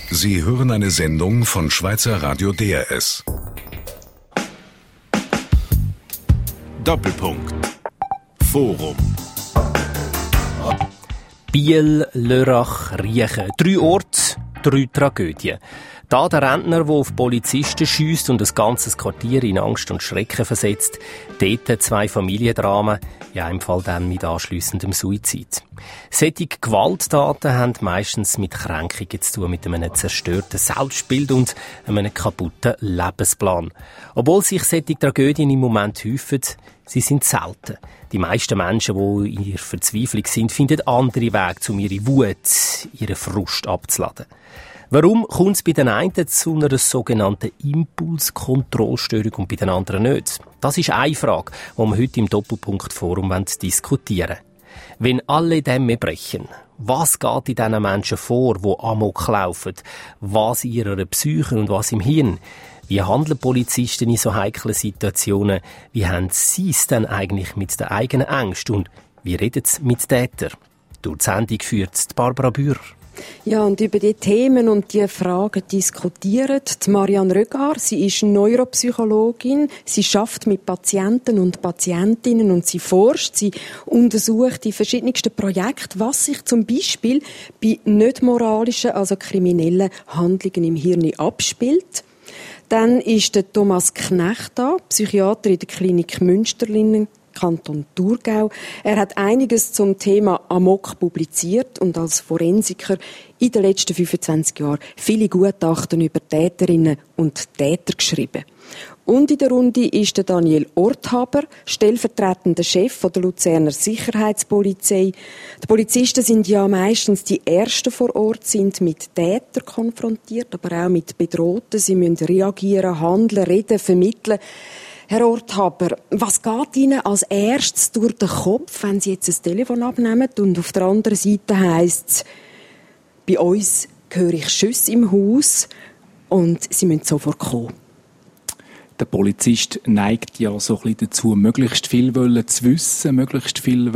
Sie hören eine Sendung von Schweizer Radio DRS. Doppelpunkt. Forum. Biel, Lörrach, Riechen. 3 Orte, 3 Tragödien. Da der Rentner, der auf Polizisten schiesst und ein ganzes Quartier in Angst und Schrecken versetzt. Dort 2 Familiendramen, in einem Fall dann mit anschliessendem Suizid. Solche Gewalttaten haben meistens mit Kränkungen zu tun, mit einem zerstörten Selbstbild und einem kaputten Lebensplan. Obwohl sich solche Tragödien im Moment häufen, sie sind selten. Die meisten Menschen, die in ihrer Verzweiflung sind, finden andere Wege, um ihre Wut, ihren Frust abzuladen. Warum kommt es bei den einen zu einer sogenannten Impulskontrollstörung und bei den anderen nicht? Das ist eine Frage, die wir heute im Doppelpunkt-Forum diskutieren wollen. Wenn alle Dämme brechen, was geht in diesen Menschen vor, die Amok laufen? Was in ihrer Psyche und was im Hirn? Wie handeln Polizisten in so heiklen Situationen? Wie haben sie es denn eigentlich mit der eigenen Angst? Und wie reden sie mit Tätern? Durch die Sendung führt Barbara Bührer. Ja, und über die Themen und die Fragen diskutieren die Marianne Rögar. Sie ist Neuropsychologin. Sie arbeitet mit Patienten und Patientinnen und sie forscht. Sie untersucht die verschiedensten Projekte, was sich zum Beispiel bei nicht moralischen, also kriminellen Handlungen im Hirn abspielt. Dann ist der Thomas Knecht da, Psychiater in der Klinik Münsterlin, Kanton Thurgau. Er hat einiges zum Thema Amok publiziert und als Forensiker in den letzten 25 Jahren viele Gutachten über Täterinnen und Täter geschrieben. Und in der Runde ist der Daniel Orthaber, stellvertretender Chef der Luzerner Sicherheitspolizei. Die Polizisten sind ja meistens die Ersten vor Ort, sind mit Tätern konfrontiert, aber auch mit Bedrohten. Sie müssen reagieren, handeln, reden, vermitteln. Herr Orthaber, was geht Ihnen als erstes durch den Kopf, wenn Sie jetzt ein Telefon abnehmen und auf der anderen Seite heisst es, bei uns höre ich Schüsse im Haus und Sie müssen sofort kommen? Der Polizist neigt ja so ein bisschen dazu, möglichst viel zu wissen, möglichst viel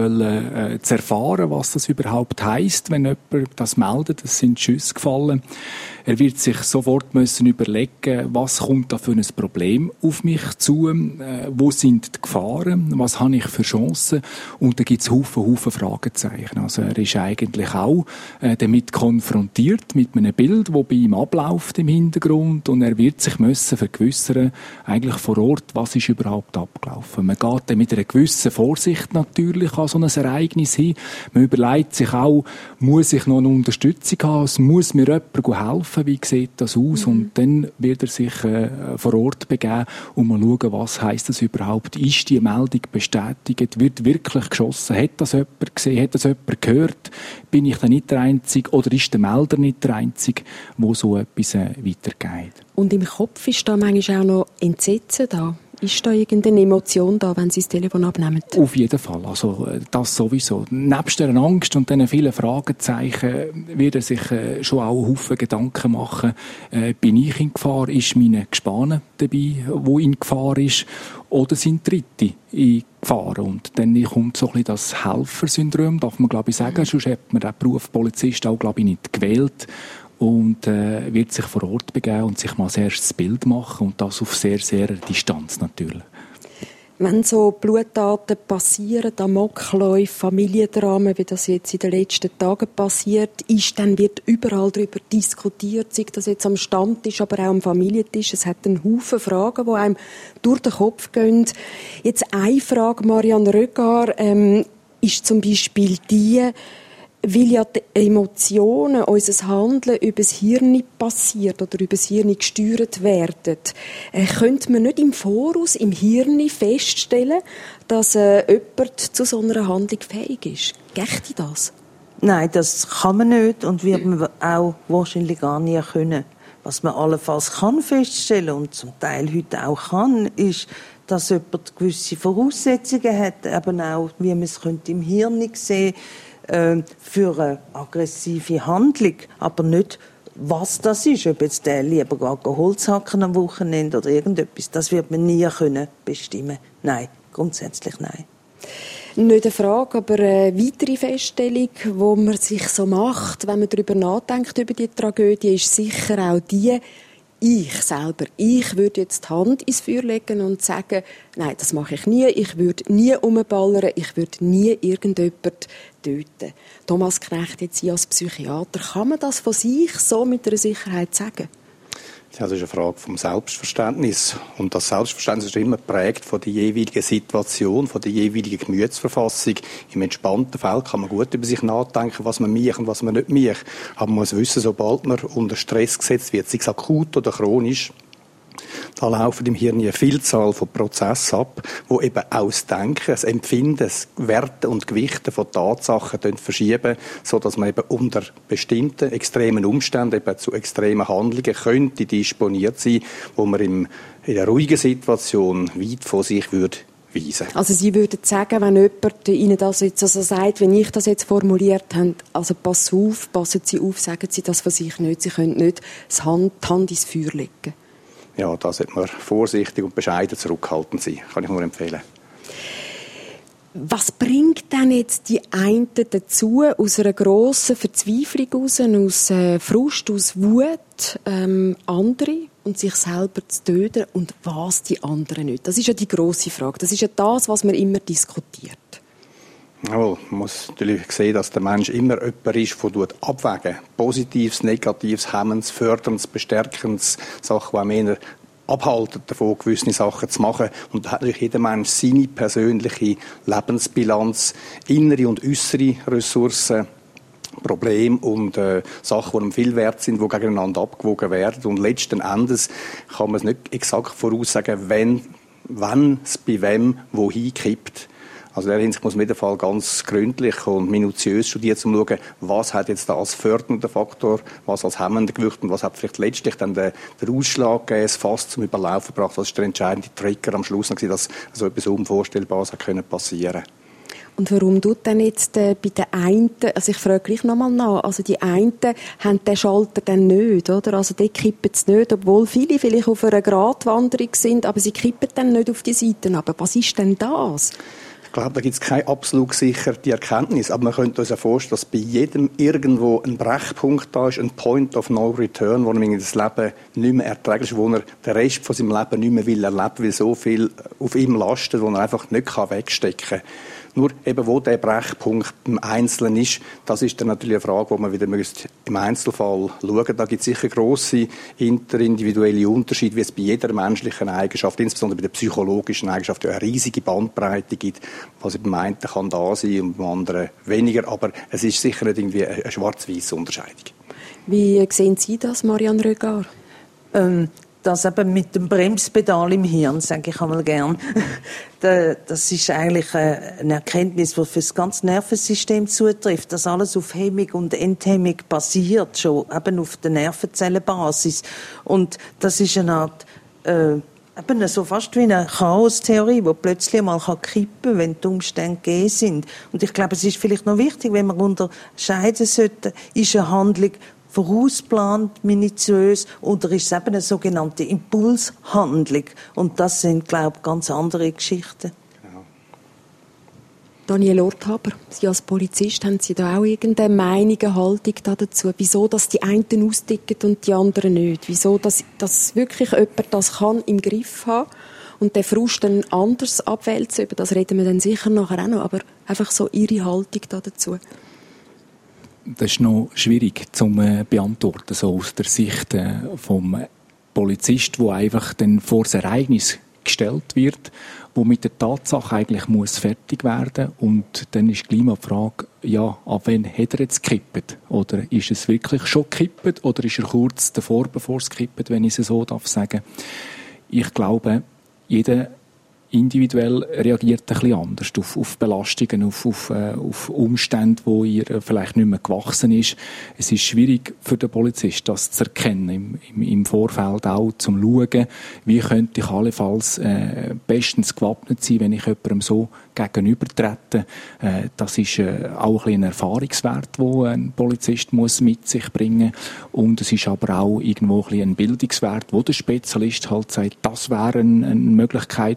zu erfahren, was das überhaupt heisst, wenn jemand das meldet, es sind Schüsse gefallen. Er wird sich sofort müssen überlegen, was kommt da für ein Problem auf mich zu, wo sind die Gefahren, was habe ich für Chancen, und da gibt es Haufen Fragezeichen. Also er ist eigentlich auch damit konfrontiert, mit einem Bild, das bei ihm abläuft im Hintergrund, und er wird sich müssen vergewissern, eigentlich vor Ort, was ist überhaupt abgelaufen. Man geht dann mit einer gewissen Vorsicht natürlich an so ein Ereignis hin. Man überlegt sich auch, muss ich noch eine Unterstützung haben, muss mir jemand helfen, wie sieht das aus? Und dann wird er sich vor Ort begeben und mal schauen, was heisst das überhaupt? Ist die Meldung bestätigt? Wird wirklich geschossen? Hat das jemand gesehen? Hat das jemand gehört? Bin ich da nicht der Einzige oder ist der Melder nicht der Einzige, wo so etwas weitergeht? Und im Kopf ist da manchmal auch noch Entsetzen da? Ist da irgendeine Emotion da, wenn Sie das Telefon abnehmen? Auf jeden Fall. Also, das sowieso. Nebst der Angst und diesen vielen Fragezeichen wird er sich schon auch Haufen Gedanken machen. Bin ich in Gefahr? Ist meine Gespanne dabei, wo in Gefahr ist? Oder sind Dritte in Gefahr? Und dann kommt so ein bisschen das Helfersyndrom, darf man glaube ich sagen. Sonst hat man den Beruf Polizist auch glaube ich nicht gewählt. Und wird sich vor Ort begeben und sich mal das erste Bild machen, und das auf sehr, sehr Distanz natürlich. Wenn so Bluttaten passieren, Amokläufe, Familiendramen, wie das jetzt in den letzten Tagen passiert ist, dann wird überall darüber diskutiert, sei das jetzt am Stammtisch, aber auch am Familientisch. Es hat einen Haufen Fragen, die einem durch den Kopf gehen. Jetzt eine Frage, Marianne Rögar, ist zum Beispiel die, weil ja die Emotionen, unser Handeln über das Hirn passiert oder über das Hirn gesteuert werden, könnte man nicht im Voraus, im Hirn feststellen, dass jemand zu so einer Handlung fähig ist? Gächte das? Nein, das kann man nicht und wird man auch wahrscheinlich gar nie können. Was man allenfalls kann feststellen und zum Teil heute auch kann, ist, dass jemand gewisse Voraussetzungen hat, eben auch, wie man es im Hirn sehen könnte, für eine aggressive Handlung, aber nicht, was das ist, ob jetzt der lieber Holz hacken am Wochenende oder irgendetwas, das wird man nie können bestimmen. Nein, grundsätzlich nein. Nicht eine Frage, aber eine weitere Feststellung, die man sich so macht, wenn man darüber nachdenkt, über die Tragödie, ist sicher auch die, ich würde jetzt die Hand ins Feuer legen und sagen, nein, das mache ich nie, ich würde nie umballern, ich würde nie irgendjemanden töten. Thomas Knecht, jetzt Sie als Psychiater, kann man das von sich so mit einer Sicherheit sagen? Ja, das ist eine Frage vom Selbstverständnis. Und das Selbstverständnis ist immer geprägt von der jeweiligen Situation, von der jeweiligen Gemütsverfassung. Im entspannten Fall kann man gut über sich nachdenken, was man mich und was man nicht mich. Aber man muss wissen, sobald man unter Stress gesetzt wird, sei es akut oder chronisch, da laufen im Hirn eine Vielzahl von Prozessen ab, die eben auch das Denken, das Empfinden, das Werten und Gewichten von Tatsachen verschieben, sodass man eben unter bestimmten extremen Umständen eben zu extremen Handlungen könnte disponiert sein, wo man in einer ruhigen Situation weit von sich würde weisen. Also Sie würden sagen, wenn jemand Ihnen das jetzt so sagt, wenn ich das jetzt formuliert habe, also passen Sie auf, sagen Sie das von sich nicht, Sie können nicht die Hand ins Feuer legen. Ja, da sollte man vorsichtig und bescheiden zurückhaltend sein. Kann ich nur empfehlen. Was bringt denn jetzt die einen dazu, aus einer grossen Verzweiflung heraus, aus Frust, aus Wut, andere und sich selber zu töten und was die anderen nicht? Das ist ja die grosse Frage. Das ist ja das, was man immer diskutiert. Jawohl, man muss natürlich sehen, dass der Mensch immer jemand ist, der abwägen. Positives, Negatives, Hemmendes, Förderndes, Bestärkendes, Sachen, die einem eher abhalten davon, gewisse Sachen zu machen. Und da hat natürlich jeder Mensch seine persönliche Lebensbilanz, innere und äußere Ressourcen, Probleme und Sachen, die ihm viel wert sind, die gegeneinander abgewogen werden. Und letzten Endes kann man es nicht exakt voraussagen, wenn es bei wem wohin kippt. Also in der Hinsicht muss man in jedem Fall ganz gründlich und minutiös studieren, um zu schauen, was hat jetzt da als fördernder Faktor, was als hemmender gewirkt und was hat vielleicht letztlich dann den Ausschlag gegeben, das Fass zum Überlaufen gebracht. Was ist der entscheidende Trigger am Schluss, dass so etwas Unvorstellbares passieren konnte. Und warum tut denn jetzt bei den einen, also ich frage gleich nochmal nach, also die einen haben den Schalter dann nicht, oder? Also die kippen es nicht, obwohl viele vielleicht auf einer Gratwanderung sind, aber sie kippen dann nicht auf die Seiten. Aber was ist denn das? Ich glaube, da gibt es keine absolut gesicherte Erkenntnis, aber man könnte uns ja vorstellen, dass bei jedem irgendwo ein Brechpunkt da ist, ein Point of no return, wo ihm das Leben nicht mehr erträglich ist, wo er den Rest von seinem Leben nicht mehr will erleben, weil so viel auf ihm lastet, wo er einfach nicht wegstecken kann. Nur eben, wo der Brechpunkt im Einzelnen ist, das ist dann natürlich eine Frage, wo man wieder im Einzelfall schauen müsste. Da gibt es sicher grosse interindividuelle Unterschiede, wie es bei jeder menschlichen Eigenschaft, insbesondere bei der psychologischen Eigenschaft, eine riesige Bandbreite gibt, was beim einen kann da sein und beim anderen weniger. Aber es ist sicher nicht irgendwie eine schwarz-weisse Unterscheidung. Wie sehen Sie das, Marianne Rögar? Das eben mit dem Bremspedal im Hirn, sage ich einmal gern. Das ist eigentlich eine Erkenntnis, die für das ganze Nervensystem zutrifft, dass alles auf Hemmung und Enthemmung basiert, schon eben auf der Nervenzellenbasis. Und das ist eine Art, eben so fast wie eine Chaostheorie, die plötzlich mal kippen kann, wenn die Umstände gegeben sind. Und ich glaube, es ist vielleicht noch wichtig, wenn man unterscheiden sollte, ist eine Handlung vorausplant, minutiös, oder ist es eben eine sogenannte Impulshandlung? Und das sind, glaube ich, ganz andere Geschichten. Ja. Daniel Orthaber, Sie als Polizist, haben Sie da auch irgendeine Meinung, eine Haltung dazu? Wieso, dass die einen austicken und die anderen nicht? Wieso, dass wirklich jemand das kann im Griff haben und den Frust dann anders abwälzen? Über das reden wir dann sicher nachher auch noch, aber einfach so Ihre Haltung dazu. Das ist noch schwierig zu beantworten, so aus der Sicht vom Polizist, der einfach dann vor das Ereignis gestellt wird, wo mit der Tatsache eigentlich muss fertig werden. Und dann ist gleich mal die Frage, ja, ab wann hat er jetzt gekippt? Oder ist es wirklich schon gekippt? Oder ist er kurz davor, bevor es kippt, wenn ich es so sagen darf? Ich glaube, jeder individuell reagiert ein bisschen anders auf Belastungen, auf Umstände, wo ihr vielleicht nicht mehr gewachsen ist. Es ist schwierig für den Polizist, das zu erkennen, im Vorfeld auch zum Schauen, wie könnte ich allenfalls bestens gewappnet sein, wenn ich jemandem so gegenübertrete. Das ist auch ein Erfahrungswert, den ein Polizist muss mit sich bringen muss. Und es ist aber auch irgendwo ein Bildungswert, wo der Spezialist halt sagt, das wäre eine Möglichkeit, um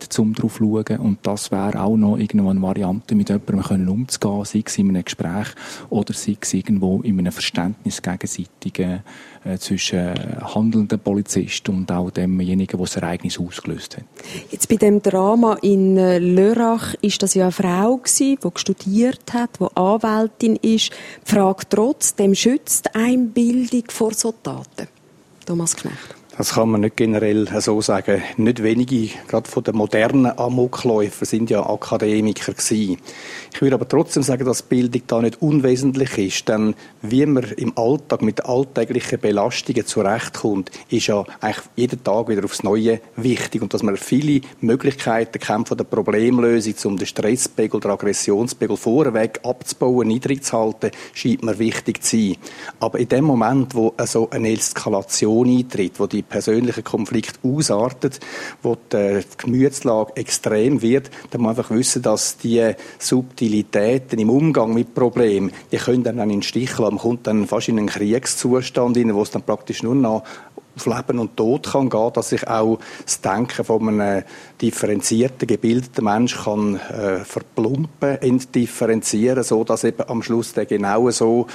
drauf schauen. Und das wäre auch noch irgendwo eine Variante, mit jemandem umzugehen, sei es in einem Gespräch oder sei es irgendwo in einem Verständnis gegenseitigen zwischen handelnden Polizisten und auch demjenigen, der das Ereignis ausgelöst hat. Jetzt bei dem Drama in Lörrach ist das ja eine Frau gewesen, die studiert hat, die Anwältin ist. Die Frage trotzdem, schützt eine Bildung vor so Taten? Thomas Knecht. Das kann man nicht generell so sagen. Nicht wenige, gerade von den modernen Amokläufern, sind ja Akademiker gewesen. Ich würde aber trotzdem sagen, dass Bildung da nicht unwesentlich ist, denn wie man im Alltag mit alltäglichen Belastungen zurechtkommt, ist ja eigentlich jeden Tag wieder aufs Neue wichtig. Und dass man viele Möglichkeiten kennt von der Problemlösung, um den Stresspegel, den Aggressionspegel vorweg abzubauen, niedrig zu halten, scheint mir wichtig zu sein. Aber in dem Moment, wo so eine Eskalation eintritt, wo die persönliche Konflikt ausartet, wo die Gemütslage extrem wird, dann muss man einfach wissen, dass die Subtilitäten im Umgang mit Problemen, die können dann in den Stich lassen. Man kommt dann fast in einen Kriegszustand rein, wo es dann praktisch nur noch auf Leben und Tod kann gehen, dass sich auch das Denken von einem differenzierten, gebildeten Mensch kann verplumpen, entdifferenzieren, so dass eben am Schluss der genau so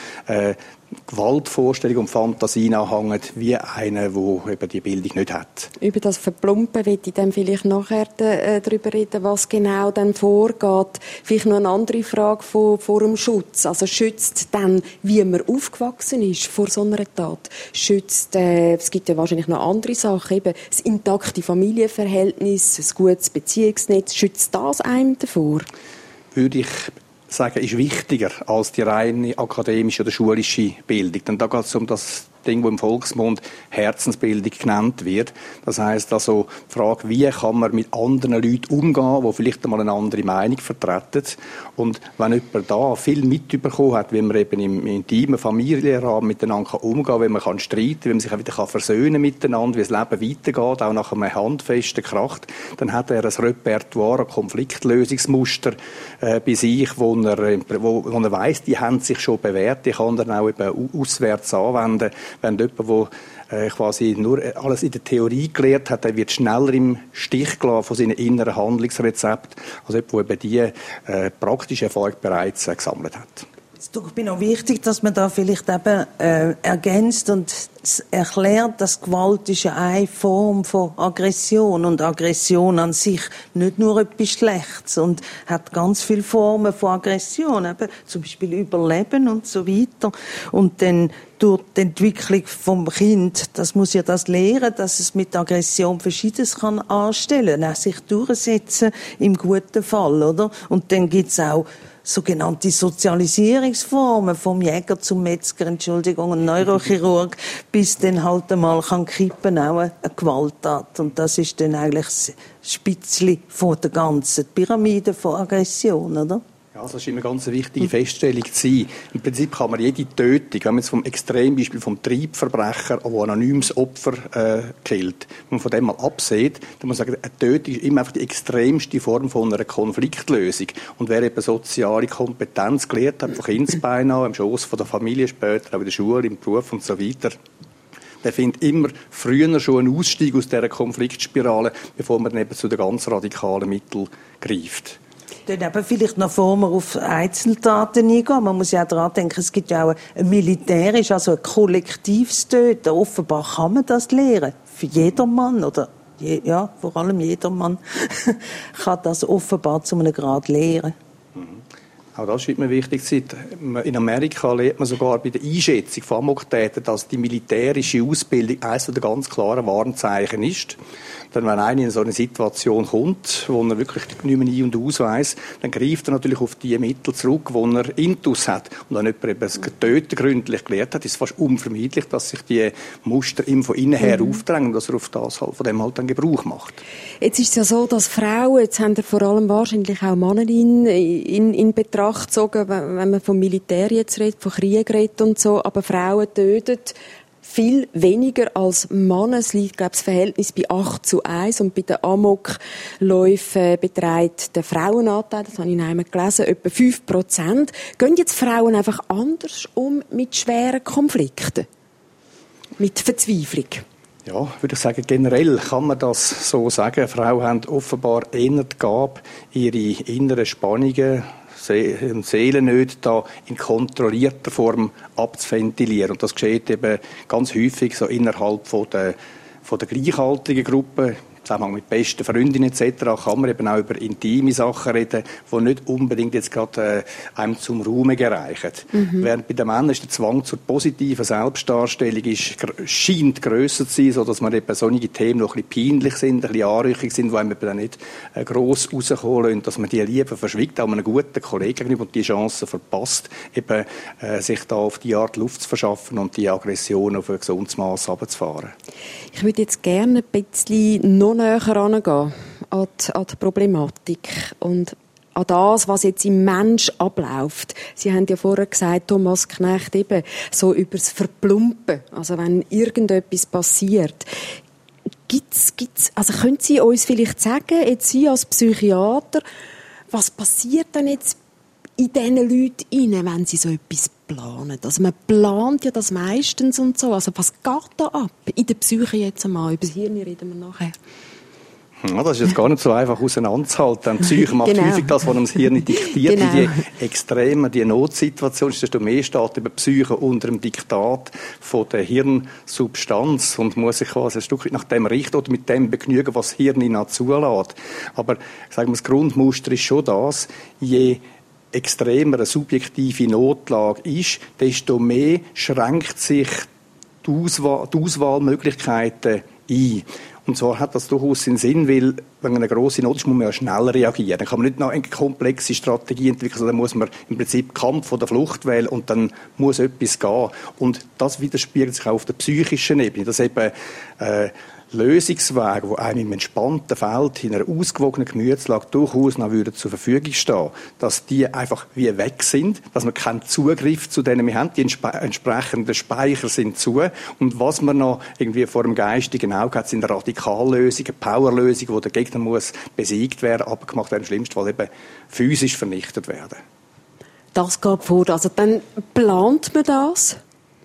Gewaltvorstellung und Fantasie nachhängen, wie einer, der eben die Bildung nicht hat. Über das Verplumpen will ich dann vielleicht nachher darüber reden, was genau dann vorgeht. Vielleicht noch eine andere Frage vor dem Schutz. Also schützt dann, wie man aufgewachsen ist vor so einer Tat? Schützt, es gibt ja wahrscheinlich noch andere Sachen, eben das intakte Familienverhältnis, ein gutes Beziehungsnetz. Schützt das einem davor? Würde ich sagen, ist wichtiger als die reine akademische oder schulische Bildung. Denn da geht es um das Ding, das im Volksmund Herzensbildung genannt wird. Das heisst also die Frage, wie kann man mit anderen Leuten umgehen, die vielleicht einmal eine andere Meinung vertreten. Und wenn jemand da viel mitbekommen hat, wie man eben im intimen Familienrahmen miteinander umgehen kann, wie man kann streiten, wie man sich auch wieder versöhnen miteinander, wie das Leben weitergeht, auch nach einem handfesten Kracht, dann hat er ein Repertoire, ein Konfliktlösungsmuster bei sich, wo er weiss, die haben sich schon bewährt, die kann er dann auch eben auswärts anwenden. Wenn jemand, der quasi nur alles in der Theorie gelernt hat, der wird schneller im Stich gelassen von seinen inneren Handlungsrezepten, als jemand, der eben diese praktische Erfahrung bereits gesammelt hat. Es ist mir noch wichtig, dass man da vielleicht eben ergänzt und erklärt, dass Gewalt ist ja eine Form von Aggression und Aggression an sich nicht nur etwas Schlechtes und hat ganz viele Formen von Aggression, eben zum Beispiel Überleben und so weiter. Und dann durch die Entwicklung vom Kind, das muss ja das lernen, dass es mit Aggression Verschiedenes kann anstellen, auch sich durchsetzen im guten Fall, oder? Und dann gibt's auch sogenannte Sozialisierungsformen, vom Jäger zum Metzger, und Neurochirurg, bis dann halt einmal kann kippen auch eine Gewalttat. Und das ist dann eigentlich das Spitzli von der ganzen Pyramide von Aggression, oder? Ja, das ist immer eine ganz wichtige Feststellung zu sein. Im Prinzip kann man jede Tötung, wenn man jetzt vom Extrembeispiel vom Triebverbrecher, der anonymes Opfer killt, wenn man von dem mal absieht, dann muss man sagen, eine Tötung ist immer einfach die extremste Form von einer Konfliktlösung. Und wer eben soziale Kompetenz gelernt hat, von Kindesbeinen an, im Schoss von der Familie, später auch in der Schule, im Beruf und so weiter, der findet immer früher schon einen Ausstieg aus dieser Konfliktspirale, bevor man dann eben zu den ganz radikalen Mitteln greift. Dann eben vielleicht noch vor wir auf Einzeltaten eingehen. Man muss ja auch daran denken, es gibt ja auch ein militärisch, also ein kollektives Töten. Offenbar kann man das lehren. Für jedermann, oder ja, vor allem jedermann kann das offenbar zu einem Grad lehren. Auch das scheint mir wichtig zu sein. In Amerika lernt man sogar bei der Einschätzung von Amoktätern, dass die militärische Ausbildung eines der ganz klaren Warnzeichen ist. Denn wenn einer in so eine Situation kommt, wo er wirklich nicht mehr ein- und ausweiss, dann greift er natürlich auf die Mittel zurück, die er intus hat. Und wenn jemand eben das Töten gründlich gelernt hat, ist es fast unvermeidlich, dass sich die Muster ihm von innen her aufdrängen und dass er auf das halt, von dem halt dann Gebrauch macht. Jetzt ist es ja so, dass Frauen, jetzt haben wir vor allem wahrscheinlich auch Männer in Betracht gezogen, wenn man vom Militär jetzt redet, von Krieg redet und so, aber Frauen töten viel weniger als Männer. Es liegt, glaube ich, das Verhältnis bei 8:1 und bei den Amokläufen beträgt der Frauenanteil, das habe ich einmal gelesen, etwa 5%. Gehen jetzt Frauen einfach anders um mit schweren Konflikten? Mit Verzweiflung? Ja, würde ich sagen, generell kann man das so sagen. Frauen haben offenbar eher die Gabe, ihre inneren Spannungen, Seelennöte da in kontrollierter Form abzuventilieren. Und das geschieht eben ganz häufig so innerhalb von der gleichaltrigen Gruppe. Im Zusammenhang mit besten Freundinnen etc. kann man eben auch über intime Sachen reden, die nicht unbedingt jetzt gerade einem zum Ruhme gereichen. Während bei den Männern ist der Zwang zur positiven Selbstdarstellung scheint grösser zu sein, sodass man eben solche Themen noch ein bisschen peinlich sind, ein bisschen anrüchig sind, die einem eben nicht gross rauskommen lassen, dass man die lieber verschwiegt, auch einem guten Kollegen gegenüber und die Chance verpasst, eben sich da auf die Art Luft zu verschaffen und die Aggression auf ein gesundes Mass runterzufahren. Ich würde jetzt gerne ein bisschen noch näher herangehen an die Problematik und an das, was jetzt im Mensch abläuft. Sie haben ja vorher gesagt, Thomas Knecht, eben so über das Verplumpen, also wenn irgendetwas passiert. Also können Sie uns vielleicht sagen, jetzt Sie als Psychiater, was passiert denn jetzt in diesen Leuten rein, wenn sie so etwas planen? Also man plant ja das meistens und so. Also was geht da ab in der Psyche jetzt einmal? Über das Hirn reden wir nachher. Ja, das ist jetzt gar nicht so einfach auseinanderzuhalten. Die Psyche macht häufig das, was das Hirn diktiert. Genau. Die Extremen, die Notsituation, desto mehr steht über die Psyche unter dem Diktat von der Hirnsubstanz und muss sich quasi ein Stück nach dem richten oder mit dem begnügen, was das Hirn ihnen zulässt. Aber sagen wir, das Grundmuster ist schon das, je extremer eine subjektive Notlage ist, desto mehr schränkt sich die Auswahlmöglichkeiten ein. Und zwar hat das durchaus den Sinn, weil, wenn eine grosse Not ist, muss man ja schnell reagieren. Dann kann man nicht noch eine komplexe Strategie entwickeln, sondern muss man im Prinzip Kampf oder Flucht wählen und dann muss etwas gehen. Und das widerspiegelt sich auch auf der psychischen Ebene, dass eben Lösungswege, die einem im entspannten Feld in einer ausgewogenen Gemütslage durchaus noch zur Verfügung stehen, dass die einfach wie weg sind, dass man keinen Zugriff zu denen mehr haben, die entsprechenden Speicher sind zu und was man noch irgendwie vor dem geistigen Auge hat, sind Radikallösungen, Powerlösungen, wo der Gegner muss besiegt werden, abgemacht werden, im schlimmsten Fall eben physisch vernichtet werden. Das geht vor, also dann plant man das?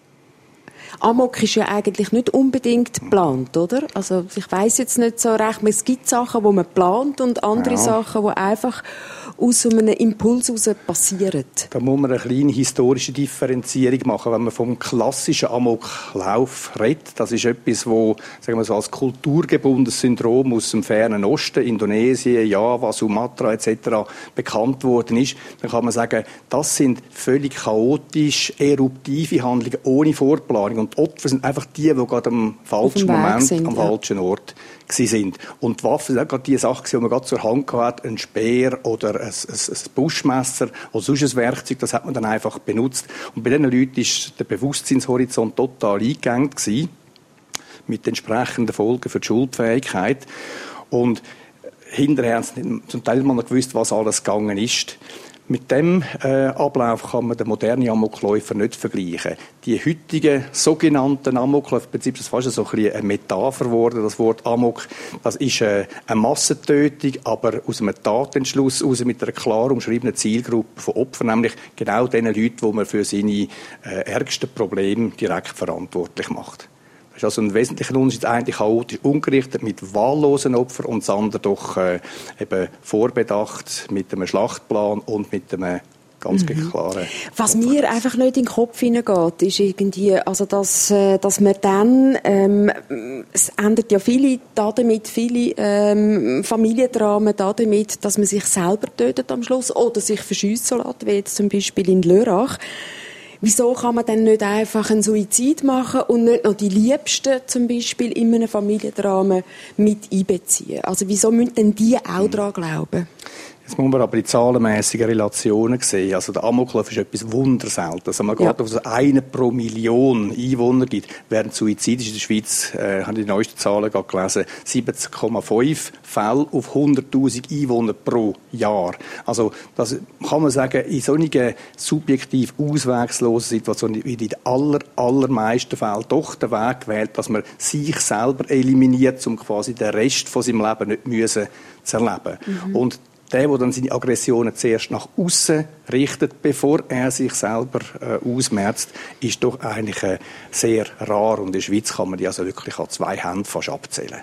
Amok ist ja eigentlich nicht unbedingt geplant, oder? Also ich weiss jetzt nicht so recht, es gibt Sachen, die man plant und andere Sachen, die einfach aus einem Impuls heraus passieren. Da muss man eine kleine historische Differenzierung machen. Wenn man vom klassischen Amoklauf redet, das ist etwas, wo, sagen wir so, als kulturgebundenes Syndrom aus dem fernen Osten, Indonesien, Java, Sumatra etc. bekannt worden ist, dann kann man sagen, das sind völlig chaotisch eruptive Handlungen ohne Vorplanung. Und die Opfer sind einfach die gerade am falschen Moment, am falschen Ort sind. Und die Waffen sind auch gerade die Sachen, die man gerade zur Hand hatte, ein Speer oder ein Buschmesser oder sonst ein Werkzeug, das hat man dann einfach benutzt. Und bei diesen Leuten war der Bewusstseinshorizont total eingegangen gewesen, mit entsprechenden Folgen für die Schuldfähigkeit. Und hinterher haben sie zum Teil mal noch gewusst, was alles gegangen ist. Mit dem Ablauf kann man den modernen Amokläufer nicht vergleichen. Die heutigen sogenannten Amokläufer, im Prinzip ist das fast so ein bisschen eine Metapher geworden, das Wort Amok, das ist eine Massentötung, aber aus einem Tatentschluss aus mit einer klar umschriebenen Zielgruppe von Opfern, nämlich genau den Leuten, die man für seine ärgsten Probleme direkt verantwortlich macht. Das ist also ein wesentlicher Unterschied, eigentlich chaotisch ungerichtet mit wahllosen Opfern und das andere doch eben vorbedacht mit einem Schlachtplan und mit einem ganz klaren Was mir einfach nicht in den Kopf hineingeht, ist irgendwie, also dass man dann, es endet ja viele Familiendramen damit, dass man sich selber tötet am Schluss oder sich verschiessen lässt, wie jetzt zum Beispiel in Lörrach. Wieso kann man dann nicht einfach einen Suizid machen und nicht noch die Liebsten zum Beispiel in einem Familiendrama mit einbeziehen? Also wieso müssen denn die auch daran glauben? Jetzt muss man aber die zahlenmässigen Relationen sehen. Also der Amoklauf ist etwas wunderseltenes. Also man geht auf so 1 pro Million Einwohner gibt, während Suizid ist in der Schweiz, habe ich die neuesten Zahlen gerade gelesen, 17,5 Fälle auf 100'000 Einwohner pro Jahr. Also das kann man sagen, in solchen subjektiv auswegslosen Situationen wird in den allermeisten Fällen doch der Weg gewählt, dass man sich selber eliminiert, um quasi den Rest von seinem Leben nicht zu erleben. Und der dann seine Aggressionen zuerst nach außen richtet, bevor er sich selber ausmerzt, ist doch eigentlich sehr rar. Und in der Schweiz kann man die also wirklich an 2 Händen fast abzählen.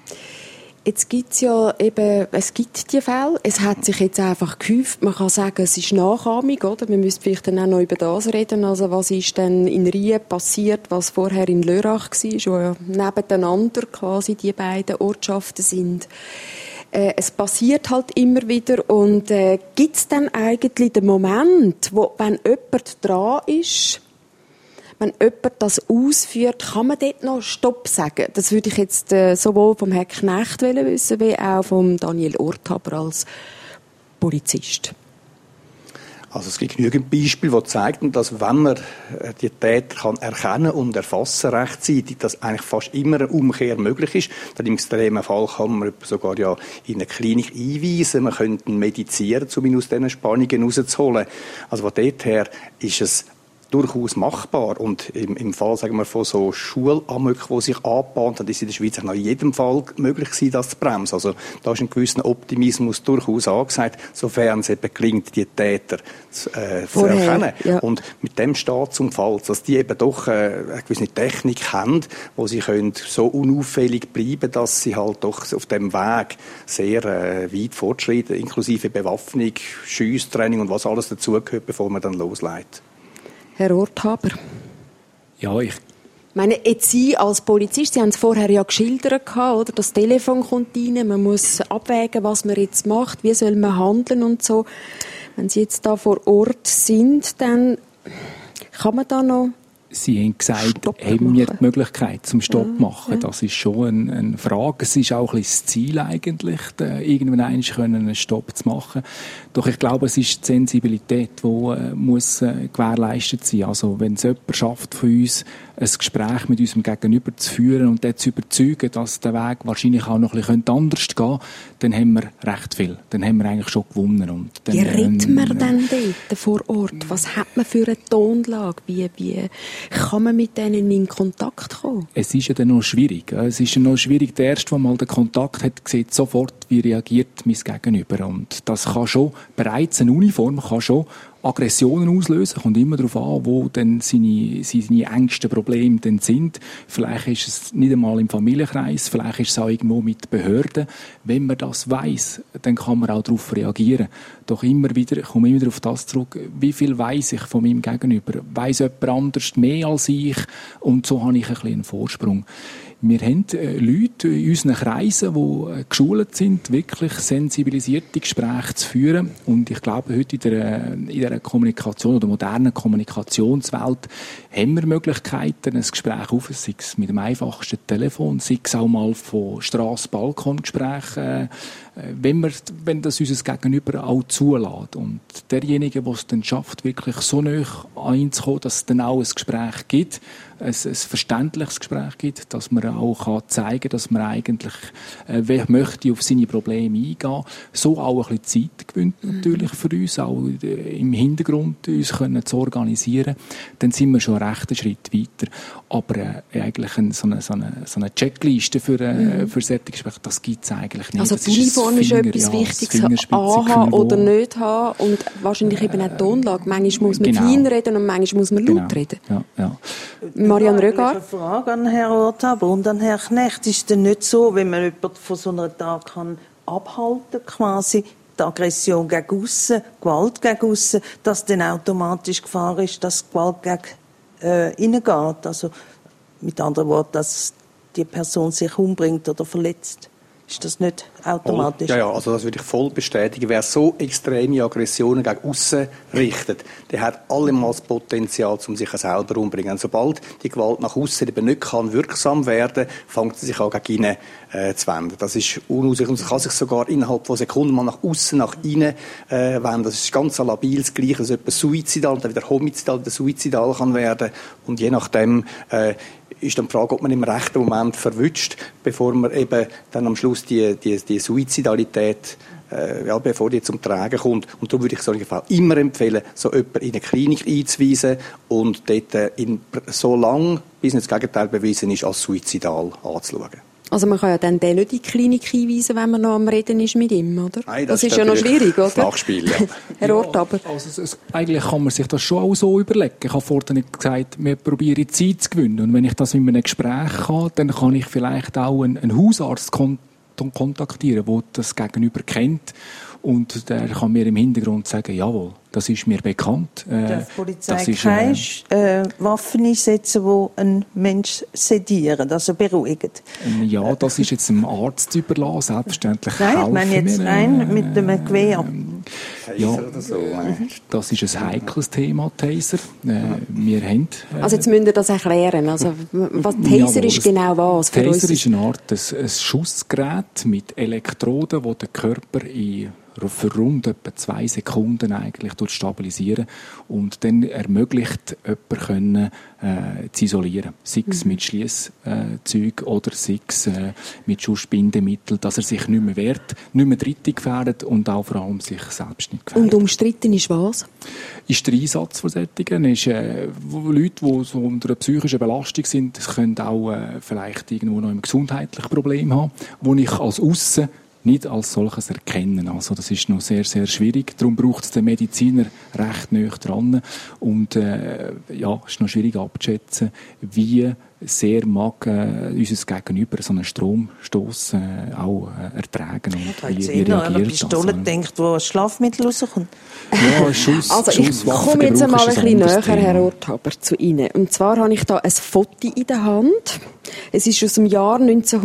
Jetzt gibt's ja eben, es gibt die Fälle. Es hat sich jetzt einfach gehäuft. Man kann sagen, es ist Nachahmung, oder? Wir müssen vielleicht dann auch noch über das reden. Also, was ist denn in Rien passiert, was vorher in Lörrach war, wo ja nebeneinander quasi die beiden Ortschaften sind. Es passiert halt immer wieder. Und gibt's dann eigentlich den Moment, wo, wenn jemand dran ist, wenn jemand das ausführt, kann man dort noch Stopp sagen? Das würde ich jetzt sowohl vom Herrn Knecht wissen, wie auch vom Daniel Orthaber als Polizist. Also es gibt genügend Beispiele, die zeigen, dass wenn man die Täter kann erkennen und erfassen rechtzeitig, dass eigentlich fast immer eine Umkehr möglich ist. Dann im extremen Fall kann man sogar ja in eine Klinik einweisen, man könnte ihn medizieren, um ihn aus diesen Spannungen rauszuholen. Also von dort her ist es durchaus machbar. Und im Fall, sagen wir, von so Schulamok, die sich angebahnt haben, ist in der Schweiz noch in jedem Fall möglich gewesen, das zu bremsen. Also da ist ein gewisser Optimismus durchaus angesagt, sofern es eben gelingt, die Täter zu erkennen. Ja. Und mit dem steht zum Fall, dass die eben doch eine gewisse Technik haben, wo sie können so unauffällig bleiben, dass sie halt doch auf dem Weg sehr weit fortschreiten, inklusive Bewaffnung, Schiesstraining und was alles dazugehört, bevor man dann loslegt. Herr Orthaber. Ja, ich meine, jetzt Sie als Polizist, Sie haben es vorher ja geschildert, oder? Das Telefon kommt rein, man muss abwägen, was man jetzt macht, wie soll man handeln und so. Wenn Sie jetzt da vor Ort sind, dann kann man da noch Sie haben gesagt, haben wir die Möglichkeit zum Stopp machen. Ja. Das ist schon eine Frage. Es ist auch ein bisschen das Ziel eigentlich, irgendwann einen Stopp zu machen. Doch ich glaube, es ist die Sensibilität, die muss gewährleistet sein. Also wenn es jemand schafft von uns, ein Gespräch mit unserem Gegenüber zu führen und den zu überzeugen, dass der Weg wahrscheinlich auch noch ein bisschen anders gehen könnte, dann haben wir recht viel. Dann haben wir eigentlich schon gewonnen. Und dann, wie redet man denn dort vor Ort? Was hat man für eine Tonlage? Wie kann man mit denen in Kontakt kommen? Es ist ja dann noch schwierig. Es ist ja noch schwierig, der Erste, der mal den Kontakt hat, sieht sofort, wie reagiert mein Gegenüber. Und das kann schon, bereits eine Uniform kann schon Aggressionen auslösen. Kommt immer darauf an, wo dann seine engsten Probleme dann sind. Vielleicht ist es nicht einmal im Familienkreis, vielleicht ist es auch irgendwo mit Behörden. Wenn man das weiss, dann kann man auch darauf reagieren. Doch immer wieder, ich komme immer wieder auf das zurück, wie viel weiss ich von meinem Gegenüber? Weiss jemand anders mehr als ich? Und so habe ich ein bisschen einen Vorsprung. Wir haben Leute in unseren Kreisen, die geschult sind, wirklich sensibilisierte Gespräche zu führen. Und ich glaube, heute in der Kommunikation oder modernen Kommunikationswelt haben wir Möglichkeiten, ein Gespräch aufzunehmen, sei es mit dem einfachsten Telefon, sei es auch mal von Strasse-Balkon-Gesprächen, wenn das unser Gegenüber auch zulässt. Und derjenige, der es dann schafft, wirklich so nahe einzukommen, dass es dann auch ein Gespräch gibt, ein verständliches Gespräch gibt, dass man auch zeigen kann, dass man eigentlich möchte auf seine Probleme eingehen. So auch ein bisschen Zeit gewinnt natürlich für uns, auch im Hintergrund uns können zu organisieren. Dann sind wir schon einen rechten Schritt weiter. Aber eigentlich so eine Checkliste für solche Gespräche, das gibt es eigentlich nicht. Also die Uniform ist etwas Wichtiges, haben oder nicht haben und wahrscheinlich eben auch die Tonlage. Manchmal muss man fein reden und manchmal muss man laut reden. Ja. Marianne Rögar. Eine Frage an Herrn Orthaber und an Herrn Knecht. Ist es denn nicht so, wenn man jemanden von so einer Tat abhalten quasi, die Aggression gegen aussen, Gewalt gegen aussen, dass dann automatisch Gefahr ist, dass Gewalt gegen innen geht? Also mit anderen Worten, dass die Person sich umbringt oder verletzt. Ist das nicht automatisch? Ja, also das würde ich voll bestätigen. Wer so extreme Aggressionen gegen aussen richtet, der hat allemal das Potenzial, um sich selber umzubringen. Und sobald die Gewalt nach aussen eben nicht wirksam werden kann, fängt sie sich an gegen innen zu wenden. Das ist unausweichlich und es kann sich sogar innerhalb von Sekunden mal nach aussen, nach innen wenden. Das ist ganz labil, das Gleiche, dass etwas suizidal, dann wieder homizidal, wieder suizidal kann werden. Und je nachdem ist dann die Frage, ob man im rechten Moment verwünscht, bevor man eben dann am Schluss die Suizidalität, bevor die zum Tragen kommt. Und darum würde ich so immer empfehlen, so jemanden in eine Klinik einzuweisen und dort so lange, bis das Gegenteil bewiesen ist, als suizidal anzuschauen. Also man kann ja dann den nicht in die Klinik einweisen, wenn man noch am Reden ist mit ihm, oder? Nein, das ist ja noch schwierig, oder? Nachspiel, ja. Herr Ortaber. Also eigentlich kann man sich das schon auch so überlegen. Ich habe vorhin gesagt, wir probieren Zeit zu gewinnen. Und wenn ich das in einem Gespräch habe, dann kann ich vielleicht auch einen Hausarzt kontaktieren, der das Gegenüber kennt. Und der kann mir im Hintergrund sagen, jawohl, das ist mir bekannt. Darf die Polizei keine Waffen einsetzen, die einen Menschen sedieren, also beruhigen? Ja, das ist jetzt dem Arzt überlassen, selbstverständlich. Nein, ich meine jetzt rein mit dem Gewehr. Ja, oder so. Das ist ein heikles Thema, Taser. Wir haben, also jetzt müsst ihr das erklären. Also, was Taser ist genau was? Für Taser uns ist eine Art ein Schussgerät mit Elektroden, die den Körper für rund etwa 2 Sekunden eigentlich stabilisieren und dann ermöglicht jemanden zu isolieren. Sei es mit Schliesszeug oder sei es mit Schussbindemitteln, dass er sich nicht mehr wehrt, nicht mehr Dritte gefährdet und auch vor allem sich selbst nicht gefährdet. Und umstritten ist was? Ist der Einsatz von solchen. Ist, Leute, die so unter einer psychischen Belastung sind, das können auch vielleicht irgendwo noch ein gesundheitliches Problem haben, wo ich als Aussen nicht als solches erkennen. Also das ist noch sehr, sehr schwierig. Darum braucht es den Mediziner recht nahe dran. Und ja, es ist noch schwierig abzuschätzen, wie sehr mag unser Gegenüber so einen Stromstoß auch ertragen. Und wie reagiert eine Pistole denkt, wo ein Schlafmittel rauskommt. Ja, Schuss, also ich komme jetzt einmal ein bisschen näher, Herr Ortaber, zu Ihnen. Und zwar habe ich da ein Foto in der Hand. Es ist aus dem Jahr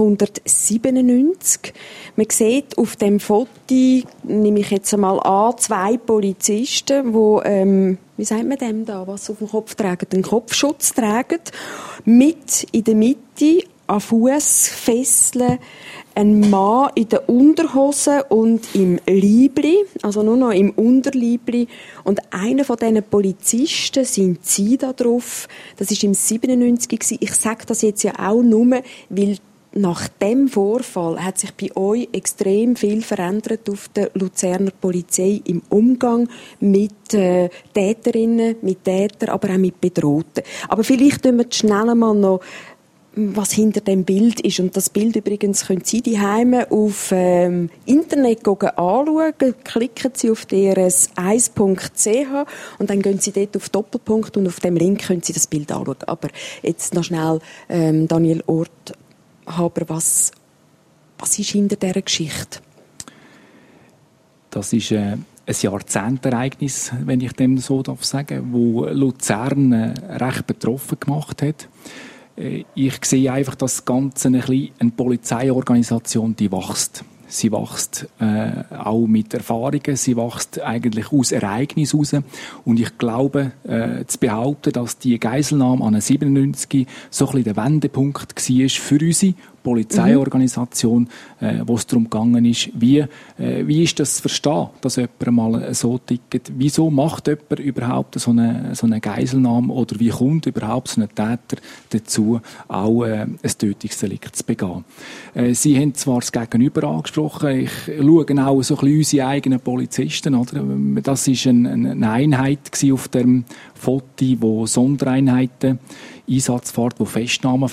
1997. Man sieht auf dem Foto, nehme ich jetzt einmal an, 2 Polizisten, die, wie sagt man dem da, was sie auf dem Kopf tragen? Den Kopfschutz tragen. Mit in der Mitte, an Fußfesseln, ein Mann in der Unterhose und im Leibli, also nur noch im Unterleibli. Und einer von diesen Polizisten sind Sie da drauf. Das war im 97 gewesen. Ich sage das jetzt ja auch nur, weil nach dem Vorfall hat sich bei euch extrem viel verändert auf der Luzerner Polizei im Umgang mit Täterinnen, mit Tätern, aber auch mit Bedrohten. Aber vielleicht tun wir schnell einmal noch, was hinter dem Bild ist. Und das Bild übrigens können Sie daheim auf Internet anschauen. Klicken Sie auf drs1.ch und dann gehen Sie dort auf Doppelpunkt und auf dem Link können Sie das Bild anschauen. Aber jetzt noch schnell, Daniel Ortaber, was ist hinter dieser Geschichte? Das ist ein Jahrzehntereignis, wenn ich dem so sagen darf, wo Luzern recht betroffen gemacht hat. Ich sehe einfach, dass das Ganze eine Polizeiorganisation, die wächst. Sie wächst auch mit Erfahrungen, sie wächst eigentlich aus Ereignissen raus. Und ich glaube, zu behaupten, dass die Geiselnahme an 97 so ein bisschen der Wendepunkt war für unsere Polizeiorganisation, wo es darum gegangen ist, wie ist das zu verstehen, dass jemand mal so tickt? Wieso macht jemand überhaupt so eine Geiselnahme oder wie kommt überhaupt so ein Täter dazu, auch ein Tötungsdelikt zu begehen? Sie haben zwar das Gegenüber angesprochen, ich schaue auch so ein bisschen unsere eigenen Polizisten, oder? Das war eine Einheit auf dem Foto, wo Sondereinheiten Einsatz fährt, wo Festnahmen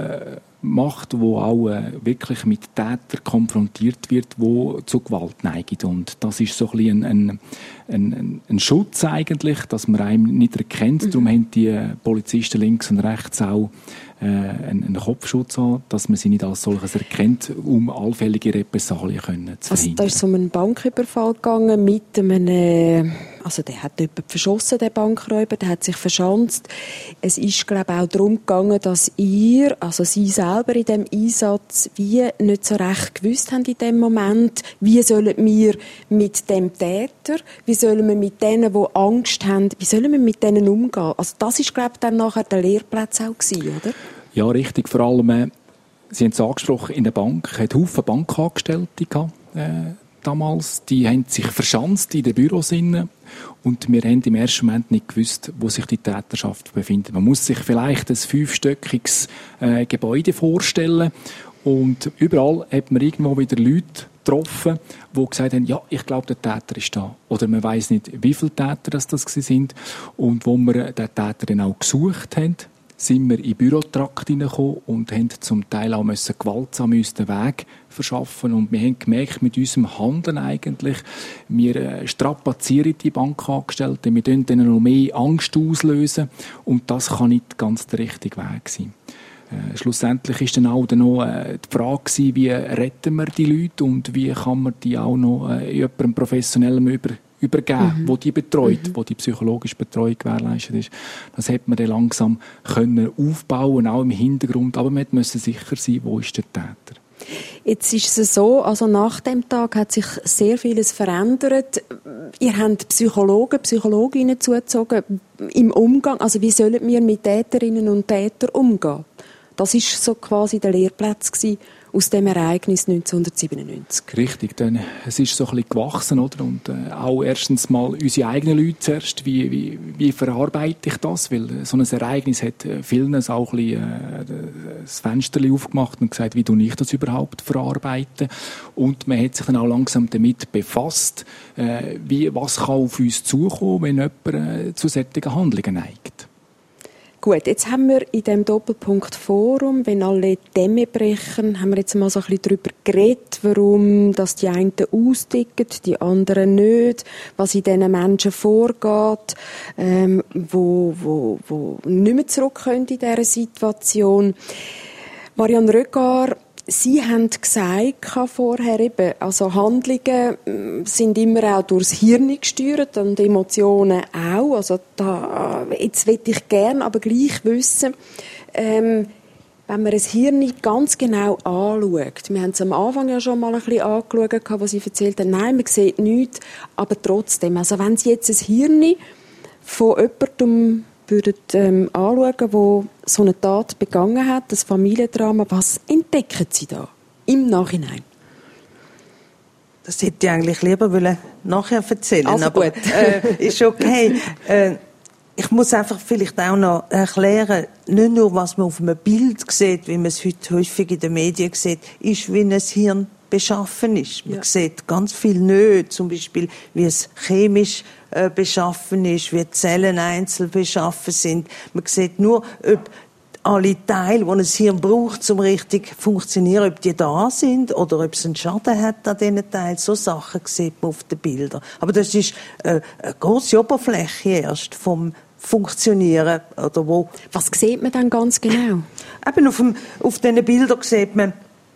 macht, wo auch wirklich mit Tätern konfrontiert wird, wo zu Gewalt neigen. Und das ist so ein bisschen ein Schutz eigentlich, dass man einem nicht erkennt. Darum haben die Polizisten links und rechts auch einen Kopfschutz an, dass man sie nicht als solches erkennt, um allfällige Repressalien zu verhindern. Also da ist es um einen Banküberfall gegangen mit einem, also der hat jemanden verschossen, der Bankräuber, der hat sich verschanzt. Es ist, glaube ich, auch darum gegangen, dass ihr, also Sie selber in diesem Einsatz, wie nicht so recht gewusst haben in dem Moment, wie sollen wir mit dem Täter, wie sollen wir mit denen, die Angst haben, wie sollen wir mit denen umgehen? Also das ist, glaube ich, dann nachher der Lehrplatz auch gewesen, oder? Ja, richtig. Vor allem, Sie haben es angesprochen, in der Bank, hat Haufen Bankangestellte gehabt, damals. Die haben sich verschanzt in den Büros innen. Und wir haben im ersten Moment nicht gewusst, wo sich die Täterschaft befindet. Man muss sich vielleicht ein 5-stöckiges Gebäude vorstellen. Und überall hat man irgendwo wieder Leute getroffen, die gesagt haben, ja, ich glaube, der Täter ist da. Oder man weiss nicht, wie viele Täter das sind. Und wo wir den Täter dann auch gesucht haben, sind wir in den Bürotrakt hineingekommen und haben zum Teil auch gewaltsam uns den Weg verschaffen. Und wir haben gemerkt, mit unserem Handeln eigentlich, wir strapazieren die Bankangestellten, wir lösen ihnen noch mehr Angst auslösen. Und das kann nicht ganz der richtige Weg sein. Schlussendlich ist dann auch noch die Frage gewesen, wie retten wir die Leute und wie kann man die auch noch jemandem Professionellem übergeben, wo die betreut, wo die psychologische Betreuung gewährleistet ist. Das hat man dann langsam können aufbauen, auch im Hintergrund, aber man musste sicher sein, wo ist der Täter. Jetzt ist es so, also nach dem Tag hat sich sehr vieles verändert. Ihr habt Psychologen, Psychologinnen zugezogen im Umgang. Also wie sollen wir mit Täterinnen und Tätern umgehen? Das war so quasi der Lehrplatz aus dem Ereignis 1997. Richtig, denn es ist so ein bisschen gewachsen, oder? Und auch erstens mal unsere eigenen Leute zuerst, wie verarbeite ich das? Weil so ein Ereignis hat vielen auch ein bisschen das Fenster aufgemacht und gesagt, wie tue ich das überhaupt verarbeiten? Und man hat sich dann auch langsam damit befasst, was kann auf uns zukommen, wenn jemand zu solchen Handlungen neigt. Gut, jetzt haben wir in diesem Doppelpunkt Forum, wenn alle Dämme brechen, haben wir jetzt mal so ein bisschen darüber geredet, warum dass die einen austicken, die anderen nicht, was in diesen Menschen vorgeht, wo nicht mehr zurück können in dieser Situation. Marianne Rögar, Sie haben gesagt vorher eben, also Handlungen sind immer auch durchs Hirn gesteuert und Emotionen auch. Also jetzt möchte ich gerne aber gleich wissen, wenn man ein Hirn ganz genau anschaut, wir haben es am Anfang ja schon mal ein bisschen angeschaut, was Sie erzählt haben, nein, man sieht nichts, aber trotzdem, also wenn Sie jetzt ein Hirn von jemandem anschauen, der so eine Tat begangen hat, das Familiendrama, was entdecken Sie da im Nachhinein? Das hätte ich eigentlich lieber nachher erzählen, also aber gut. Ist okay. Ich muss einfach vielleicht auch noch erklären, nicht nur, was man auf einem Bild sieht, wie man es heute häufig in den Medien sieht, ist, wie ein Hirn beschaffen ist. Man sieht ganz viel nicht, zum Beispiel, wie es chemisch beschaffen ist, wie die Zellen einzeln beschaffen sind. Man sieht nur, ob alle Teile, die ein Hirn braucht, um richtig zu funktionieren, ob die da sind oder ob es einen Schaden hat an diesen Teilen. So Sachen sieht man auf den Bildern. Aber das ist eine grosse Oberfläche erst vom Funktionieren. Oder wo. Was sieht man dann ganz genau? Eben auf diesen Bildern sieht man,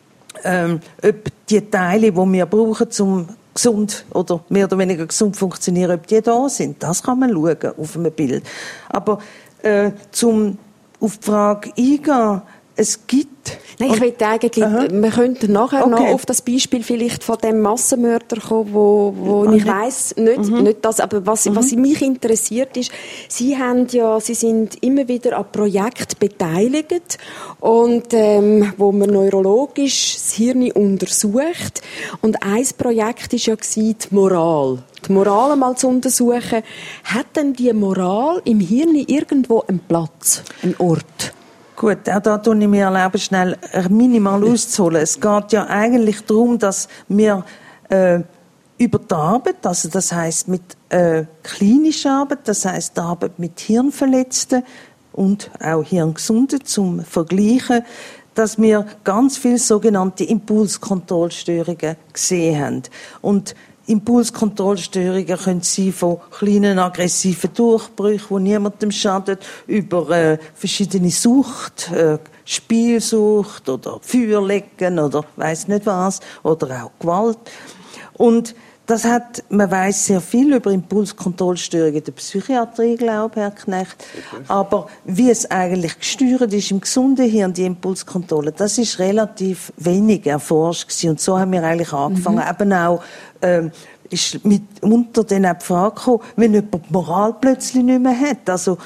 ob die Teile, die wir brauchen, um gesund oder mehr oder weniger gesund funktionieren, ob die da sind. Das kann man schauen auf einem Bild. Aber zum auf die Frage eingehen, es gibt... Nein, ich möchte eigentlich, wir könnten nachher noch auf das Beispiel vielleicht von dem Massenmörder kommen, wo ich weiss, nicht das, aber was mich interessiert ist, Sie sind immer wieder an Projekten beteiligt und wo man neurologisch das Hirn untersucht und ein Projekt war ja die Moral. Die Moral einmal zu untersuchen. Hat denn die Moral im Hirn irgendwo einen Platz, einen Ort? Gut, auch da tue ich mir erlauben, schnell minimal auszuholen. Es geht ja eigentlich darum, dass wir über die Arbeit, also das heisst mit klinischer Arbeit, das heisst die Arbeit mit Hirnverletzten und auch Hirngesunden zum Vergleichen, dass wir ganz viele sogenannte Impulskontrollstörungen gesehen haben. Und Impulskontrollstörungen können sein von kleinen aggressiven Durchbrüchen, die niemandem schaden, über verschiedene Sucht, Spielsucht oder Feuerlegen oder weiss nicht was, oder auch Gewalt. Und man weiss sehr viel über Impulskontrollstörungen in der Psychiatrie, glaube ich, Herr Knecht. Aber wie es eigentlich gesteuert ist im gesunden Hirn, die Impulskontrolle, das ist relativ wenig erforscht gewesen. Und so haben wir eigentlich angefangen, eben auch, ist unter den auch die Frage gekommen, wenn jemand die Moral plötzlich nicht mehr hat, also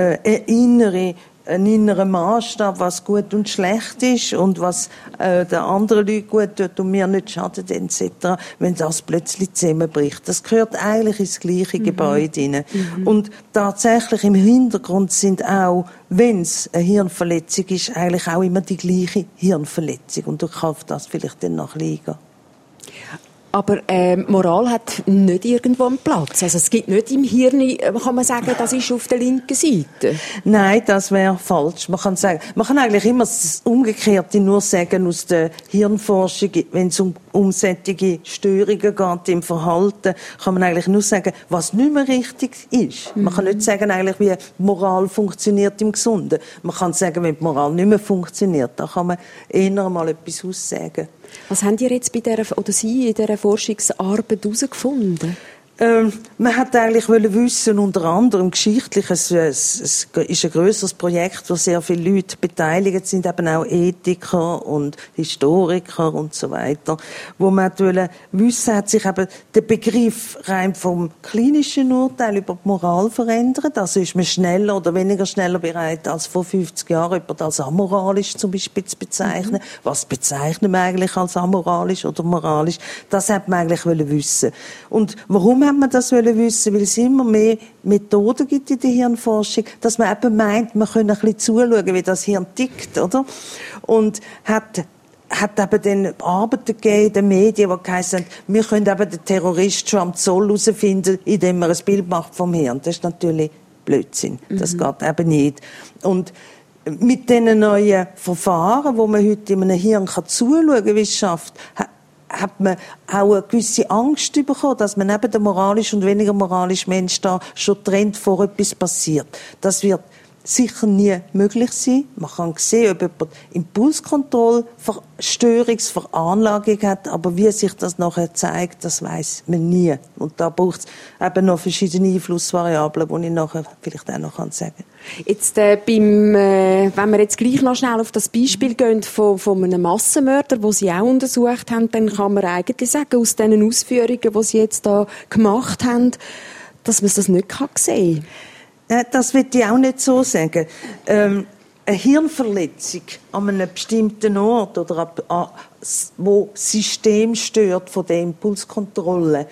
einen inneren Maßstab, was gut und schlecht ist und was den anderen Leuten gut tut und mir nicht schadet, etc., wenn das plötzlich zusammenbricht. Das gehört eigentlich ins gleiche Gebäude hinein. Und tatsächlich im Hintergrund sind auch, wenn es eine Hirnverletzung ist, eigentlich auch immer die gleiche Hirnverletzung. Und du kannst das vielleicht dann noch eingehen. Aber Moral hat nicht irgendwo einen Platz. Also es gibt nicht im Hirn, kann man sagen, das ist auf der linken Seite. Nein, das wäre falsch. Man kann eigentlich immer das Umgekehrte nur sagen aus der Hirnforschung, wenn es um solche Störungen geht im Verhalten, kann man eigentlich nur sagen, was nicht mehr richtig ist. Man kann nicht sagen, eigentlich, wie Moral funktioniert im Gesunden. Man kann sagen, wenn die Moral nicht mehr funktioniert, da kann man eher mal etwas aussagen. Was haben ihr jetzt Sie in dieser Forschungsarbeit herausgefunden? Man hat eigentlich wissen, unter anderem geschichtlich, es ist ein grösseres Projekt, wo sehr viele Leute beteiligt sind, eben auch Ethiker und Historiker und so weiter, wo man wissen, hat sich eben der Begriff rein vom klinischen Urteil über die Moral verändert, also ist man schneller oder weniger schneller bereit, als vor 50 Jahren jemand als amoralisch zum Beispiel zu bezeichnen. Was bezeichnen wir eigentlich als amoralisch oder moralisch? Das hat man eigentlich wissen. Und warum hat man das wissen? Weil es immer mehr Methoden gibt in der Hirnforschung, dass man eben meint, man könne ein bisschen zuschauen, wie das Hirn tickt, oder? Und hat eben dann Arbeiten gegeben in den Medien, die geheißen haben, wir können eben den Terrorist schon am Zoll herausfinden, indem man ein Bild macht vom Hirn. Das ist natürlich Blödsinn. Das geht eben nicht. Und mit diesen neuen Verfahren, wo man heute in einem Hirn zuschauen kann, Wissenschaft, hat man auch eine gewisse Angst bekommen, dass man eben der moralisch und weniger moralisch Mensch da schon trennt, vor etwas passiert. Das wird sicher nie möglich sein. Man kann sehen, ob jemand Impulskontrollstörungsveranlagung hat, aber wie sich das nachher zeigt, das weiss man nie. Und da braucht es eben noch verschiedene Einflussvariablen, die ich nachher vielleicht auch noch sagen kann. Jetzt, wenn wir jetzt gleich noch schnell auf das Beispiel gehen von einem Massenmörder, den Sie auch untersucht haben, dann kann man eigentlich sagen, aus diesen Ausführungen, die Sie jetzt da gemacht haben, dass man das nicht sehen kann. Das will ich auch nicht so sagen. Eine Hirnverletzung an einem bestimmten Ort oder wo das System stört von der Impulskontrolle,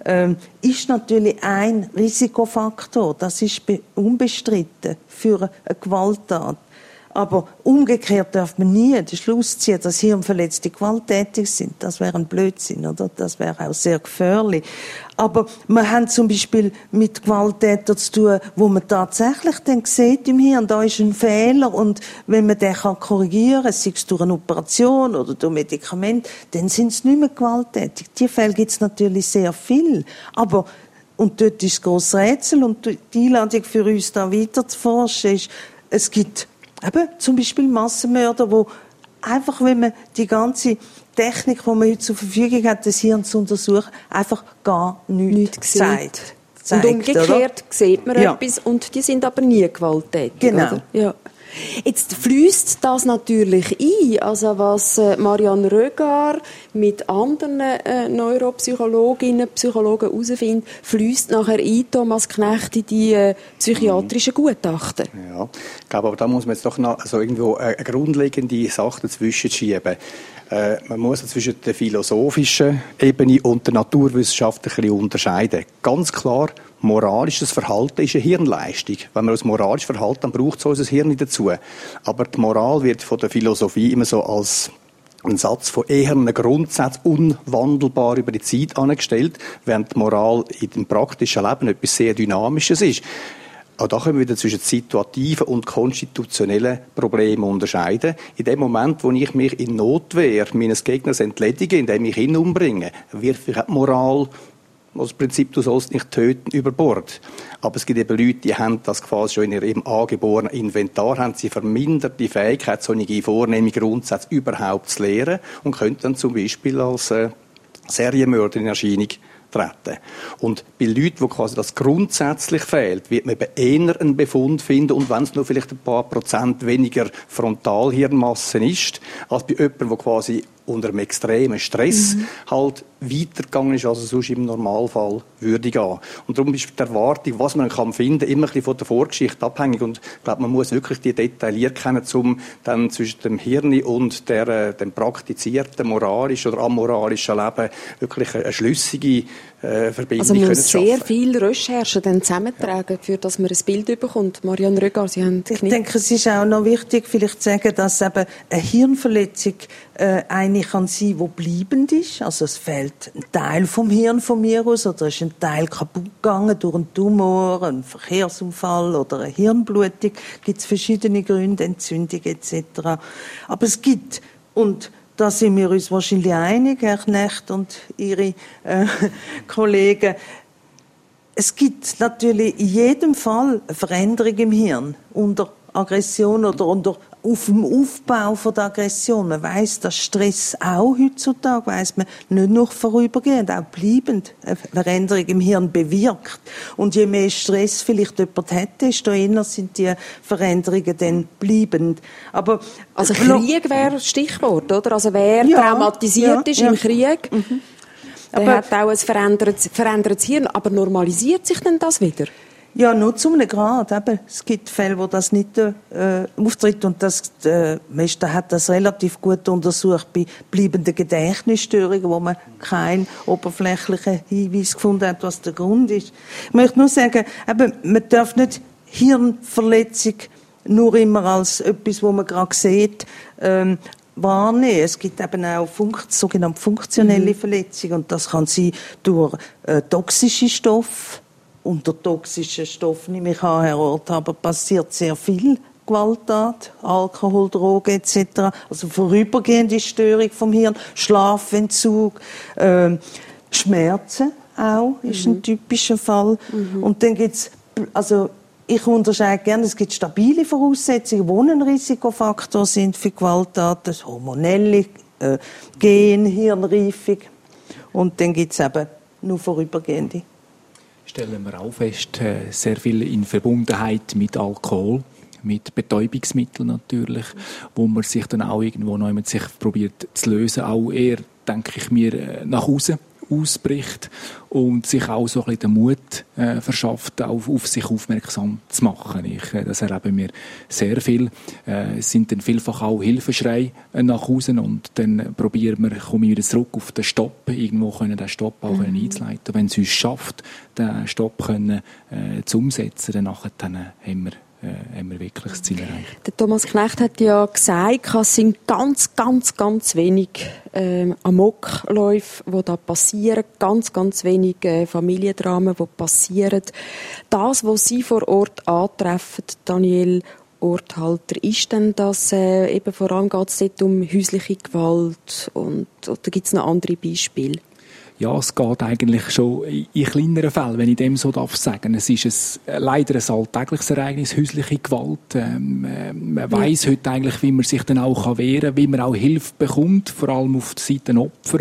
ist natürlich ein Risikofaktor. Das ist unbestritten für eine Gewalttat. Aber umgekehrt darf man nie den Schluss ziehen, dass Hirnverletzte gewalttätig sind. Das wäre ein Blödsinn, oder? Das wäre auch sehr gefährlich. Aber wir haben zum Beispiel mit Gewalttätern zu tun, wo man tatsächlich dann sieht im Hirn, da ist ein Fehler und wenn man den korrigieren kann, sei es durch eine Operation oder durch Medikamente, dann sind sie nicht mehr gewalttätig. Die Fälle gibt es natürlich sehr viel. Aber und dort ist das grosse Rätsel und die Einladung für uns, da weiter zu forschen, ist, es gibt eben zum Beispiel Massenmörder, wo einfach, wenn man die ganze Technik, die man heute zur Verfügung hat, das Hirn zu untersuchen, einfach gar nichts zeigt. Und umgekehrt oder? Sieht man etwas und die sind aber nie gewalttätig. Genau. Oder? Ja. Jetzt fließt das natürlich ein, also was Marianne Rögar mit anderen Neuropsychologinnen, Psychologen herausfindet, fließt nachher ein, Thomas Knecht, in die psychiatrischen Gutachten. Ja, ich glaube, aber da muss man jetzt doch noch irgendwo eine grundlegende Sache dazwischen schieben. Man muss zwischen der philosophischen Ebene und der naturwissenschaftlichen unterscheiden. Ganz klar, moralisches Verhalten ist eine Hirnleistung. Wenn man uns moralisch verhalten, dann braucht es unser Hirn dazu. Aber die Moral wird von der Philosophie immer so als ein Satz von ehernen Grundsätzen unwandelbar über die Zeit angestellt, während die Moral in dem praktischen Leben etwas sehr Dynamisches ist. Auch da können wir wieder zwischen situativen und konstitutionellen Problemen unterscheiden. In dem Moment, wo ich mich in Notwehr meines Gegners entledige, indem ich ihn umbringe, wirft ich die Moral, das Prinzip, du sollst nicht töten, über Bord. Aber es gibt eben Leute, die haben das quasi schon in ihrem angeborenen Inventar, haben sie vermindert die Fähigkeit, solche vornehme Grundsätze überhaupt zu lehren und können dann zum Beispiel als Serienmörder in Erscheinung treten. Und bei Leuten, wo quasi das grundsätzlich fehlt, wird man eben eher einen Befund finden, und wenn es nur vielleicht ein paar Prozent weniger Frontalhirnmassen ist, als bei jemandem, der quasi unter einem extremen Stress halt weitergegangen ist, als er sonst im Normalfall würde gehen. Und darum ist die Erwartung, was man kann finden, immer ein bisschen von der Vorgeschichte abhängig. Und ich glaube, man muss wirklich die Details kennen, um dann zwischen dem Hirn und dem praktizierten moralischen oder amoralischen Leben wirklich eine schlüssige Verbindung also man muss zu schaffen. sehr viel Recherche dann zusammentragen, für dass man ein Bild bekommt. Marianne Rögar, Sie haben Ich denke, es ist auch noch wichtig, vielleicht zu sagen, dass eben eine Hirnverletzung eine eine kann sein, die bleibend ist. Also es fehlt ein Teil vom Hirn von mir aus oder ist ein Teil kaputt gegangen durch einen Tumor, einen Verkehrsunfall oder eine Hirnblutung. Gibt es verschiedene Gründe, Entzündung etc. Aber es gibt, und da sind wir uns wahrscheinlich einig, Herr Knecht und Ihre Kollegen, es gibt natürlich in jedem Fall eine Veränderung im Hirn unter Aggression oder auf dem Aufbau von der Aggression. Man weiss, dass Stress auch heutzutage, weiss man, nicht nur vorübergehend, auch bleibend eine Veränderung im Hirn bewirkt. Und je mehr Stress vielleicht jemand hat, desto eher sind die Veränderungen dann bleibend. Aber also Krieg wäre das Stichwort, oder? Also wer traumatisiert ist im Krieg, der hat auch ein verändertes Hirn. Aber normalisiert sich denn das wieder? Ja, nur zu einem Grad. Eben, es gibt Fälle, wo das nicht auftritt. Und man hat das relativ gut untersucht bei bleibenden Gedächtnisstörungen, wo man keinen oberflächlichen Hinweis gefunden hat, was der Grund ist. Ich möchte nur sagen, eben, man darf nicht Hirnverletzung nur immer als etwas, wo man gerade sieht, wahrnehmen. Es gibt eben auch sogenannte funktionelle Verletzungen. Und das kann sein durch toxische Stoffe. Unter toxischen Stoffen, nehme ich an, Herr Orthaber, passiert sehr viel Gewalttat, Alkohol, Drogen etc. Also vorübergehende Störung vom Hirn, Schlafentzug, Schmerzen auch, ist ein typischer Fall. Und dann gibt's, also ich unterscheide gerne, es gibt stabile Voraussetzungen, die ein Risikofaktor sind für Gewalttaten, hormonelle, Hirnreifung. Und dann gibt es eben nur vorübergehende. Stellen wir auch fest, sehr viel in Verbundenheit mit Alkohol, mit Betäubungsmitteln natürlich, wo man sich dann auch irgendwo noch mit sich probiert zu lösen, auch eher, denke ich mir, nach außen ausbricht und sich auch so ein bisschen den Mut verschafft, auf sich aufmerksam zu machen. Das erleben wir sehr viel. Es sind dann vielfach auch Hilfeschreie nach außen und dann kommen wir wieder zurück auf den Stopp, irgendwo können den Stopp auch einzuleiten. Wenn es uns schafft, den Stopp zu umsetzen, dann haben wir wirklich das Ziel erreicht. Der Thomas Knecht hat ja gesagt, es sind ganz, ganz, ganz wenig Amokläufe, die da passieren, ganz, ganz wenig Familiendramen, die passieren. Das, was Sie vor Ort antreffen, Daniel Orthalter, ist denn das, eben vor allem geht es dort um häusliche Gewalt oder gibt es noch andere Beispiele? Ja, es geht eigentlich schon in kleineren Fällen, wenn ich dem so sagen darf. Es ist leider ein alltägliches Ereignis, häusliche Gewalt. Man weiss heute eigentlich, wie man sich dann auch wehren kann, wie man auch Hilfe bekommt, vor allem auf der Seite der Opfer,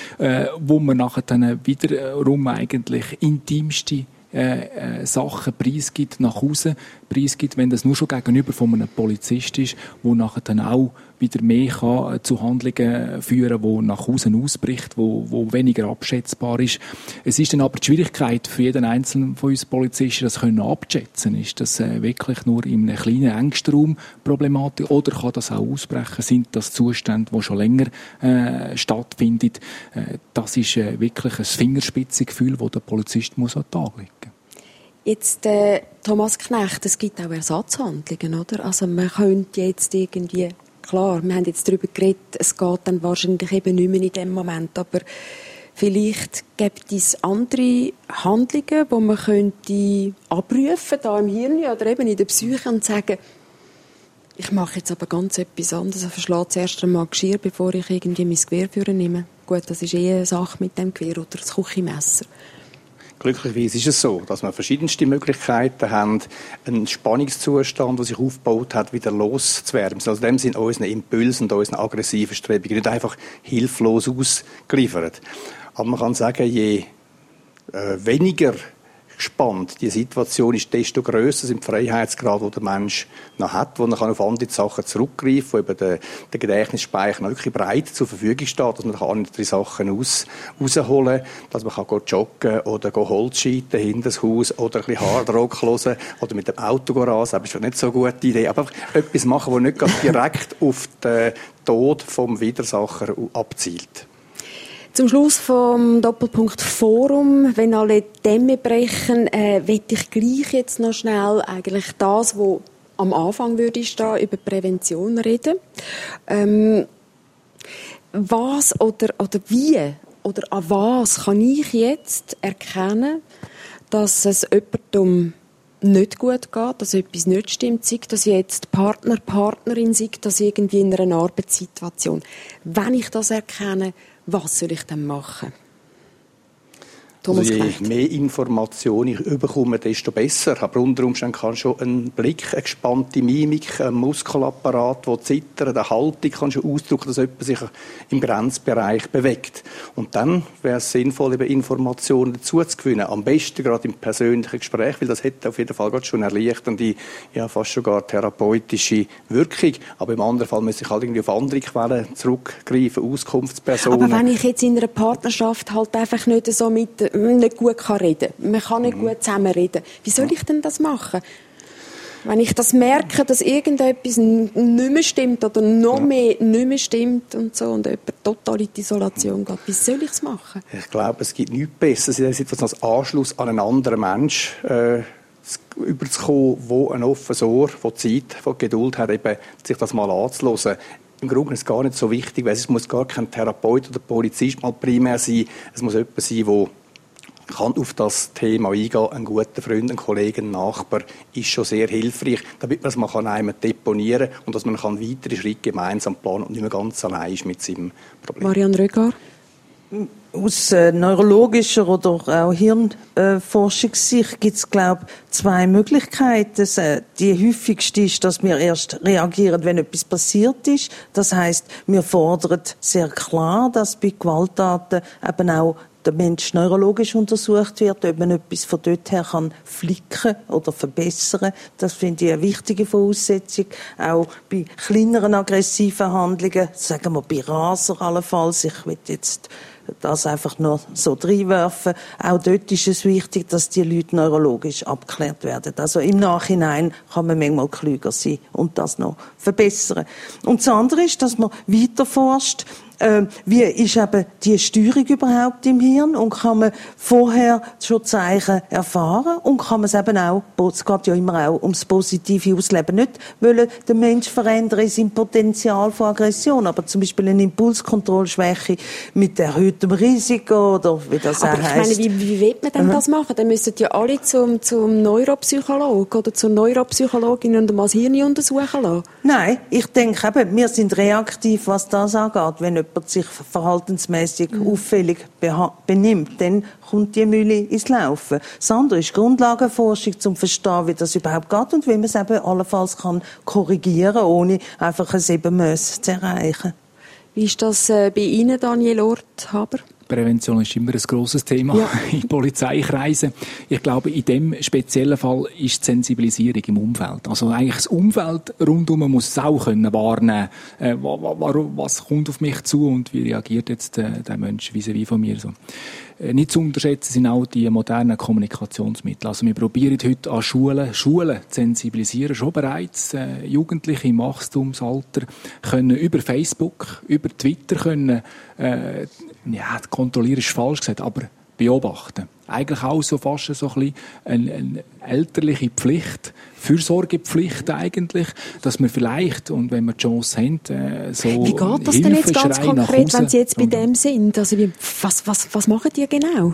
wo man nachher dann wiederum eigentlich intimste Sachen preisgibt, nach außen preisgibt, wenn das nur schon gegenüber von einem Polizist ist, wo nachher dann auch wieder mehr kann zu Handlungen führen, wo nach außen ausbricht, wo weniger abschätzbar ist. Es ist dann aber die Schwierigkeit für jeden Einzelnen von uns Polizisten, das können abschätzen. Ist das wirklich nur in einem kleinen, engsten Raum Problematik oder kann das auch ausbrechen? Sind das Zustände, die schon länger stattfinden? Das ist wirklich ein Fingerspitzengefühl, das der Polizist muss an den Tag legen muss. Jetzt, Thomas Knecht, es gibt auch Ersatzhandlungen, oder? Also man könnte jetzt irgendwie, klar, wir haben jetzt darüber geredet, es geht dann wahrscheinlich eben nicht mehr in dem Moment, aber vielleicht gibt es andere Handlungen, die man könnte abrufen, da im Hirn oder eben in der Psyche und sagen, ich mache jetzt aber ganz etwas anderes, ich verschlage zuerst einmal Geschirr, bevor ich irgendwie mein Gewehr nehme. Gut, das ist eine Sache mit dem Gewehr oder das Küchenmesser. Glücklicherweise ist es so, dass wir verschiedenste Möglichkeiten haben, einen Spannungszustand, der sich aufgebaut hat, wieder loszuwerden. Also in dem Sinne unseren Impulsen und unseren aggressiven Strebungen nicht einfach hilflos ausgeliefert. Aber man kann sagen, je weniger gespannt die Situation ist, desto grösser sind die Freiheitsgrad, die der Mensch noch hat, wo er auf andere Sachen zurückgreifen kann, wo eben der Gedächtnisspeicher noch wirklich breit zur Verfügung steht, dass man andere Sachen rausholen kann, dass man joggen oder Holz scheiten hinter das Haus oder ein bisschen Hardrock hören oder mit dem Auto rasen. Das ist nicht so eine gute Idee. Aber etwas machen, das nicht direkt auf den Tod vom Widersacher abzielt. Zum Schluss vom Doppelpunkt Forum, wenn alle Dämme brechen, will ich gleich jetzt noch schnell eigentlich das, was am Anfang würde stehen, über Prävention reden. Was oder wie oder an was kann ich jetzt erkennen, dass es jemandem nicht gut geht, dass etwas nicht stimmt, sei das jetzt Partner, Partnerin, sei das irgendwie in einer Arbeitssituation. Wenn ich das erkenne, was soll ich dann machen? Also je mehr Informationen ich bekomme, desto besser. Aber unter Umständen kann schon ein Blick, eine gespannte Mimik, ein Muskelapparat, der zittert, eine Haltung kann schon ausdrücken, dass jemand sich im Grenzbereich bewegt. Und dann wäre es sinnvoll, eben Informationen dazu zu gewinnen. Am besten gerade im persönlichen Gespräch, weil das hätte auf jeden Fall gerade schon erleichternde, ja fast sogar therapeutische Wirkung. Aber im anderen Fall muss ich halt irgendwie auf andere Quellen zurückgreifen, Auskunftspersonen. Aber wenn ich jetzt in einer Partnerschaft halt einfach nicht so nicht gut reden kann. Man kann nicht gut zusammenreden. Wie soll ich denn das machen? Wenn ich das merke, dass irgendetwas nicht mehr stimmt oder noch mehr nicht mehr stimmt und so und jemand total in die Isolation geht, wie soll ich es machen? Ich glaube, es gibt nichts Besseres in dieser Situation als Anschluss an einen anderen Menschen überzukommen, der ein offenes Ohr, der Zeit, der Geduld hat, eben, sich das mal anzuhören. Im Grunde ist es gar nicht so wichtig, weil es muss gar kein Therapeut oder Polizist mal primär sein. Es muss jemand sein, der kann auf das Thema eingehen. Ein guter Freund, ein Kollege, ein Nachbar ist schon sehr hilfreich, damit man es mal einmal deponieren kann und dass man weitere Schritte gemeinsam planen und nicht mehr ganz allein ist mit seinem Problem. Marianne Rögar? Aus neurologischer oder auch Hirnforschungssicht gibt es, glaube ich, zwei Möglichkeiten. Die häufigste ist, dass wir erst reagieren, wenn etwas passiert ist. Das heisst, wir fordern sehr klar, dass bei Gewalttaten eben auch der Mensch neurologisch untersucht wird, ob man etwas von dort her kann flicken oder verbessern. Das finde ich eine wichtige Voraussetzung. Auch bei kleineren aggressiven Handlungen, sagen wir bei Raser allenfalls, ich will jetzt das einfach nur so reinwerfen. Auch dort ist es wichtig, dass die Leute neurologisch abgeklärt werden. Also im Nachhinein kann man manchmal klüger sein und das noch verbessern. Und das andere ist, dass man weiter forscht, wie ist eben die Steuerung überhaupt im Hirn und kann man vorher schon Zeichen erfahren und kann man es eben auch, es geht ja immer auch ums positive Ausleben, nicht wollen den Menschen verändern in seinem Potenzial von Aggression, aber zum Beispiel eine Impulskontrollschwäche mit erhöhtem Risiko oder wie das auch heisst. Aber ich meine, wie will man denn das machen? Dann müssen ja alle zum Neuropsychologen oder zur Neuropsychologin und mal das Hirn untersuchen lassen. Nein, ich denke eben, wir sind reaktiv, was das angeht. Wenn jemand sich verhaltensmäßig auffällig benimmt, dann kommt die Mühle ins Laufen. Das andere ist Grundlagenforschung, um zu verstehen, wie das überhaupt geht und wie man es eben allenfalls kann korrigieren, ohne einfach ein 7 zu erreichen. Wie ist das bei Ihnen, Daniel Orthaber? Prävention ist immer ein grosses Thema in Polizeikreisen. Ich glaube, in dem speziellen Fall ist die Sensibilisierung im Umfeld. Also eigentlich das Umfeld rundum muss es auch wahrnehmen können. Was kommt auf mich zu und wie reagiert jetzt der Mensch vis-à-vis von mir so. Nicht zu unterschätzen sind auch die modernen Kommunikationsmittel. Also wir probieren heute an Schulen zu sensibilisieren, schon bereits. Jugendliche im Wachstumsalter können über Facebook, über Twitter können, kontrollieren ist falsch gesagt, aber beobachten. Eigentlich auch so fast so ein bisschen eine elterliche Pflicht, Fürsorgepflicht eigentlich, dass wir vielleicht, und wenn wir die Chance haben, so Wie geht das denn jetzt ganz konkret, wenn Sie jetzt bei dem sind? Also was machen die genau?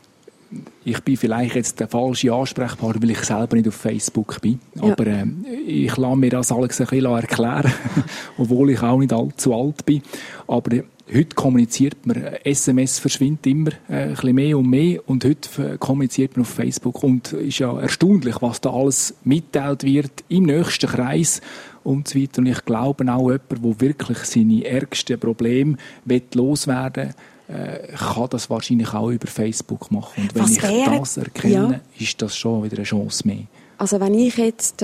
Ich bin vielleicht jetzt der falsche Ansprechpartner, weil ich selber nicht auf Facebook bin. Ja. Aber ich lasse mir das alles ein bisschen erklären, obwohl ich auch nicht allzu alt bin. Aber heute kommuniziert man, SMS verschwindet immer ein bisschen mehr und mehr und heute kommuniziert man auf Facebook und ist ja erstaunlich, was da alles mitteilt wird im nächsten Kreis und so weiter. Und ich glaube auch jemand, der wirklich seine ärgsten Probleme loswerden will, kann das wahrscheinlich auch über Facebook machen. Und wenn ich das erkenne, ist das schon wieder eine Chance mehr. Also wenn ich jetzt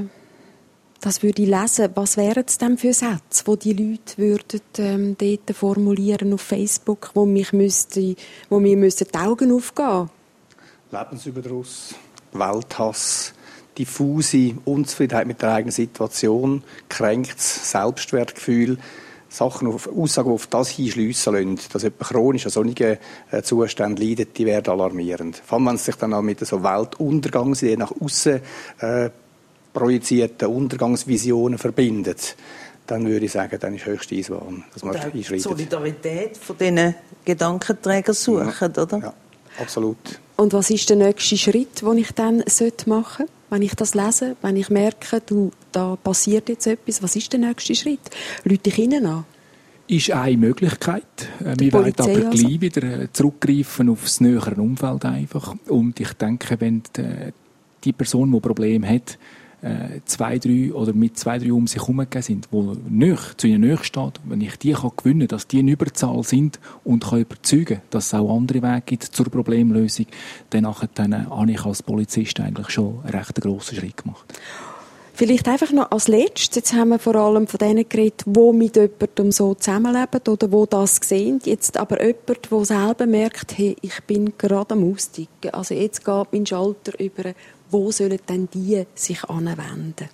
das würde ich lesen, was wären es denn für Sätze, die die Leute würden dort formulieren auf Facebook, wo mir die Augen aufgehen? Lebensüberdruss, Welthass, diffuse Unzufriedenheit mit der eigenen Situation, kränktes Selbstwertgefühl, Sachen, Aussagen, die auf das hinschliessen lassen, dass jemand chronisch an solchen Zuständen leidet, die werden alarmierend. Vor allem, wenn es sich dann auch mit so Weltuntergangsideen nach außen projizierten Untergangsvisionen verbindet, dann würde ich sagen, dann ist höchste Eisenbahn, dass man einschreitet. Die Solidarität von diesen Gedankenträgern suchen, oder? Ja, absolut. Und was ist der nächste Schritt, den ich dann machen sollte? Wenn ich das lese, wenn ich merke, da passiert jetzt etwas, was ist der nächste Schritt? Rufe ich Ihnen an? Ist eine Möglichkeit. Wir werden aber gleich wieder zurückgreifen auf das nähere Umfeld einfach. Und ich denke, wenn die Person, die Probleme hat, 2, 3 oder mit 2, 3 um sich herumgegeben sind, die zu ihnen nahe steht, wenn ich die gewinnen kann, dass die eine Überzahl sind und kann überzeugen, dass es auch andere Wege gibt zur Problemlösung, dann habe ich als Polizist eigentlich schon einen recht grossen Schritt gemacht. Vielleicht einfach noch als Letztes, jetzt haben wir vor allem von denen geredet, die mit jemandem so zusammenleben oder die das sehen. Jetzt aber jemand, der selber merkt, hey, ich bin gerade am Aussteigen. Also jetzt geht mein Schalter über. Wo sollen denn die sich anwenden?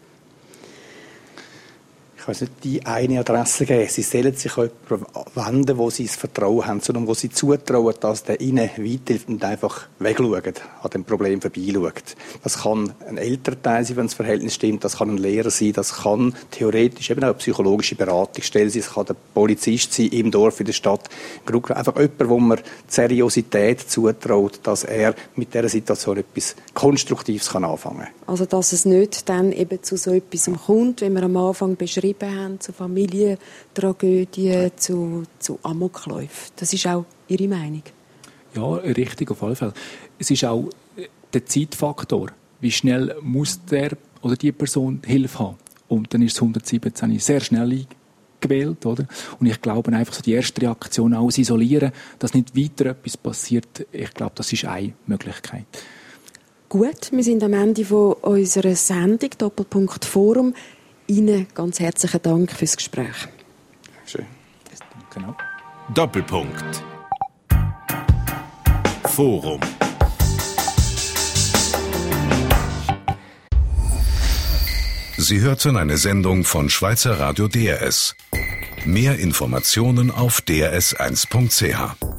Ich kann nicht die eine Adresse geben. Sie sollen sich an jemanden wenden, wo sie das Vertrauen haben, sondern wo sie zutrauen, dass der ihnen weiterhilft und einfach wegschaut, an dem Problem vorbeischaut. Das kann ein Elternteil sein, wenn das Verhältnis stimmt, das kann ein Lehrer sein, das kann theoretisch eben auch eine psychologische Beratungsstelle sein, das kann der Polizist sein im Dorf, in der Stadt. Einfach jemand, wo man die Seriosität zutraut, dass er mit dieser Situation etwas Konstruktives anfangen kann. Also dass es nicht dann eben zu so etwas kommt, wie wir am Anfang beschrieben haben, zu Familientragödien, zu Amokläufen. Das ist auch Ihre Meinung? Ja, richtig, auf alle Fälle. Es ist auch der Zeitfaktor. Wie schnell muss der oder die Person Hilfe haben? Und dann ist es 117 sehr schnell gewählt, oder? Und ich glaube einfach, so die erste Reaktion auch isolieren, dass nicht weiter etwas passiert, ich glaube, das ist eine Möglichkeit. Gut, wir sind am Ende von unserer Sendung Doppelpunkt Forum. Ihnen ganz herzlichen Dank fürs Gespräch. Schön. Genau. Doppelpunkt Forum. Sie hörten eine Sendung von Schweizer Radio DRS. Mehr Informationen auf drs1.ch.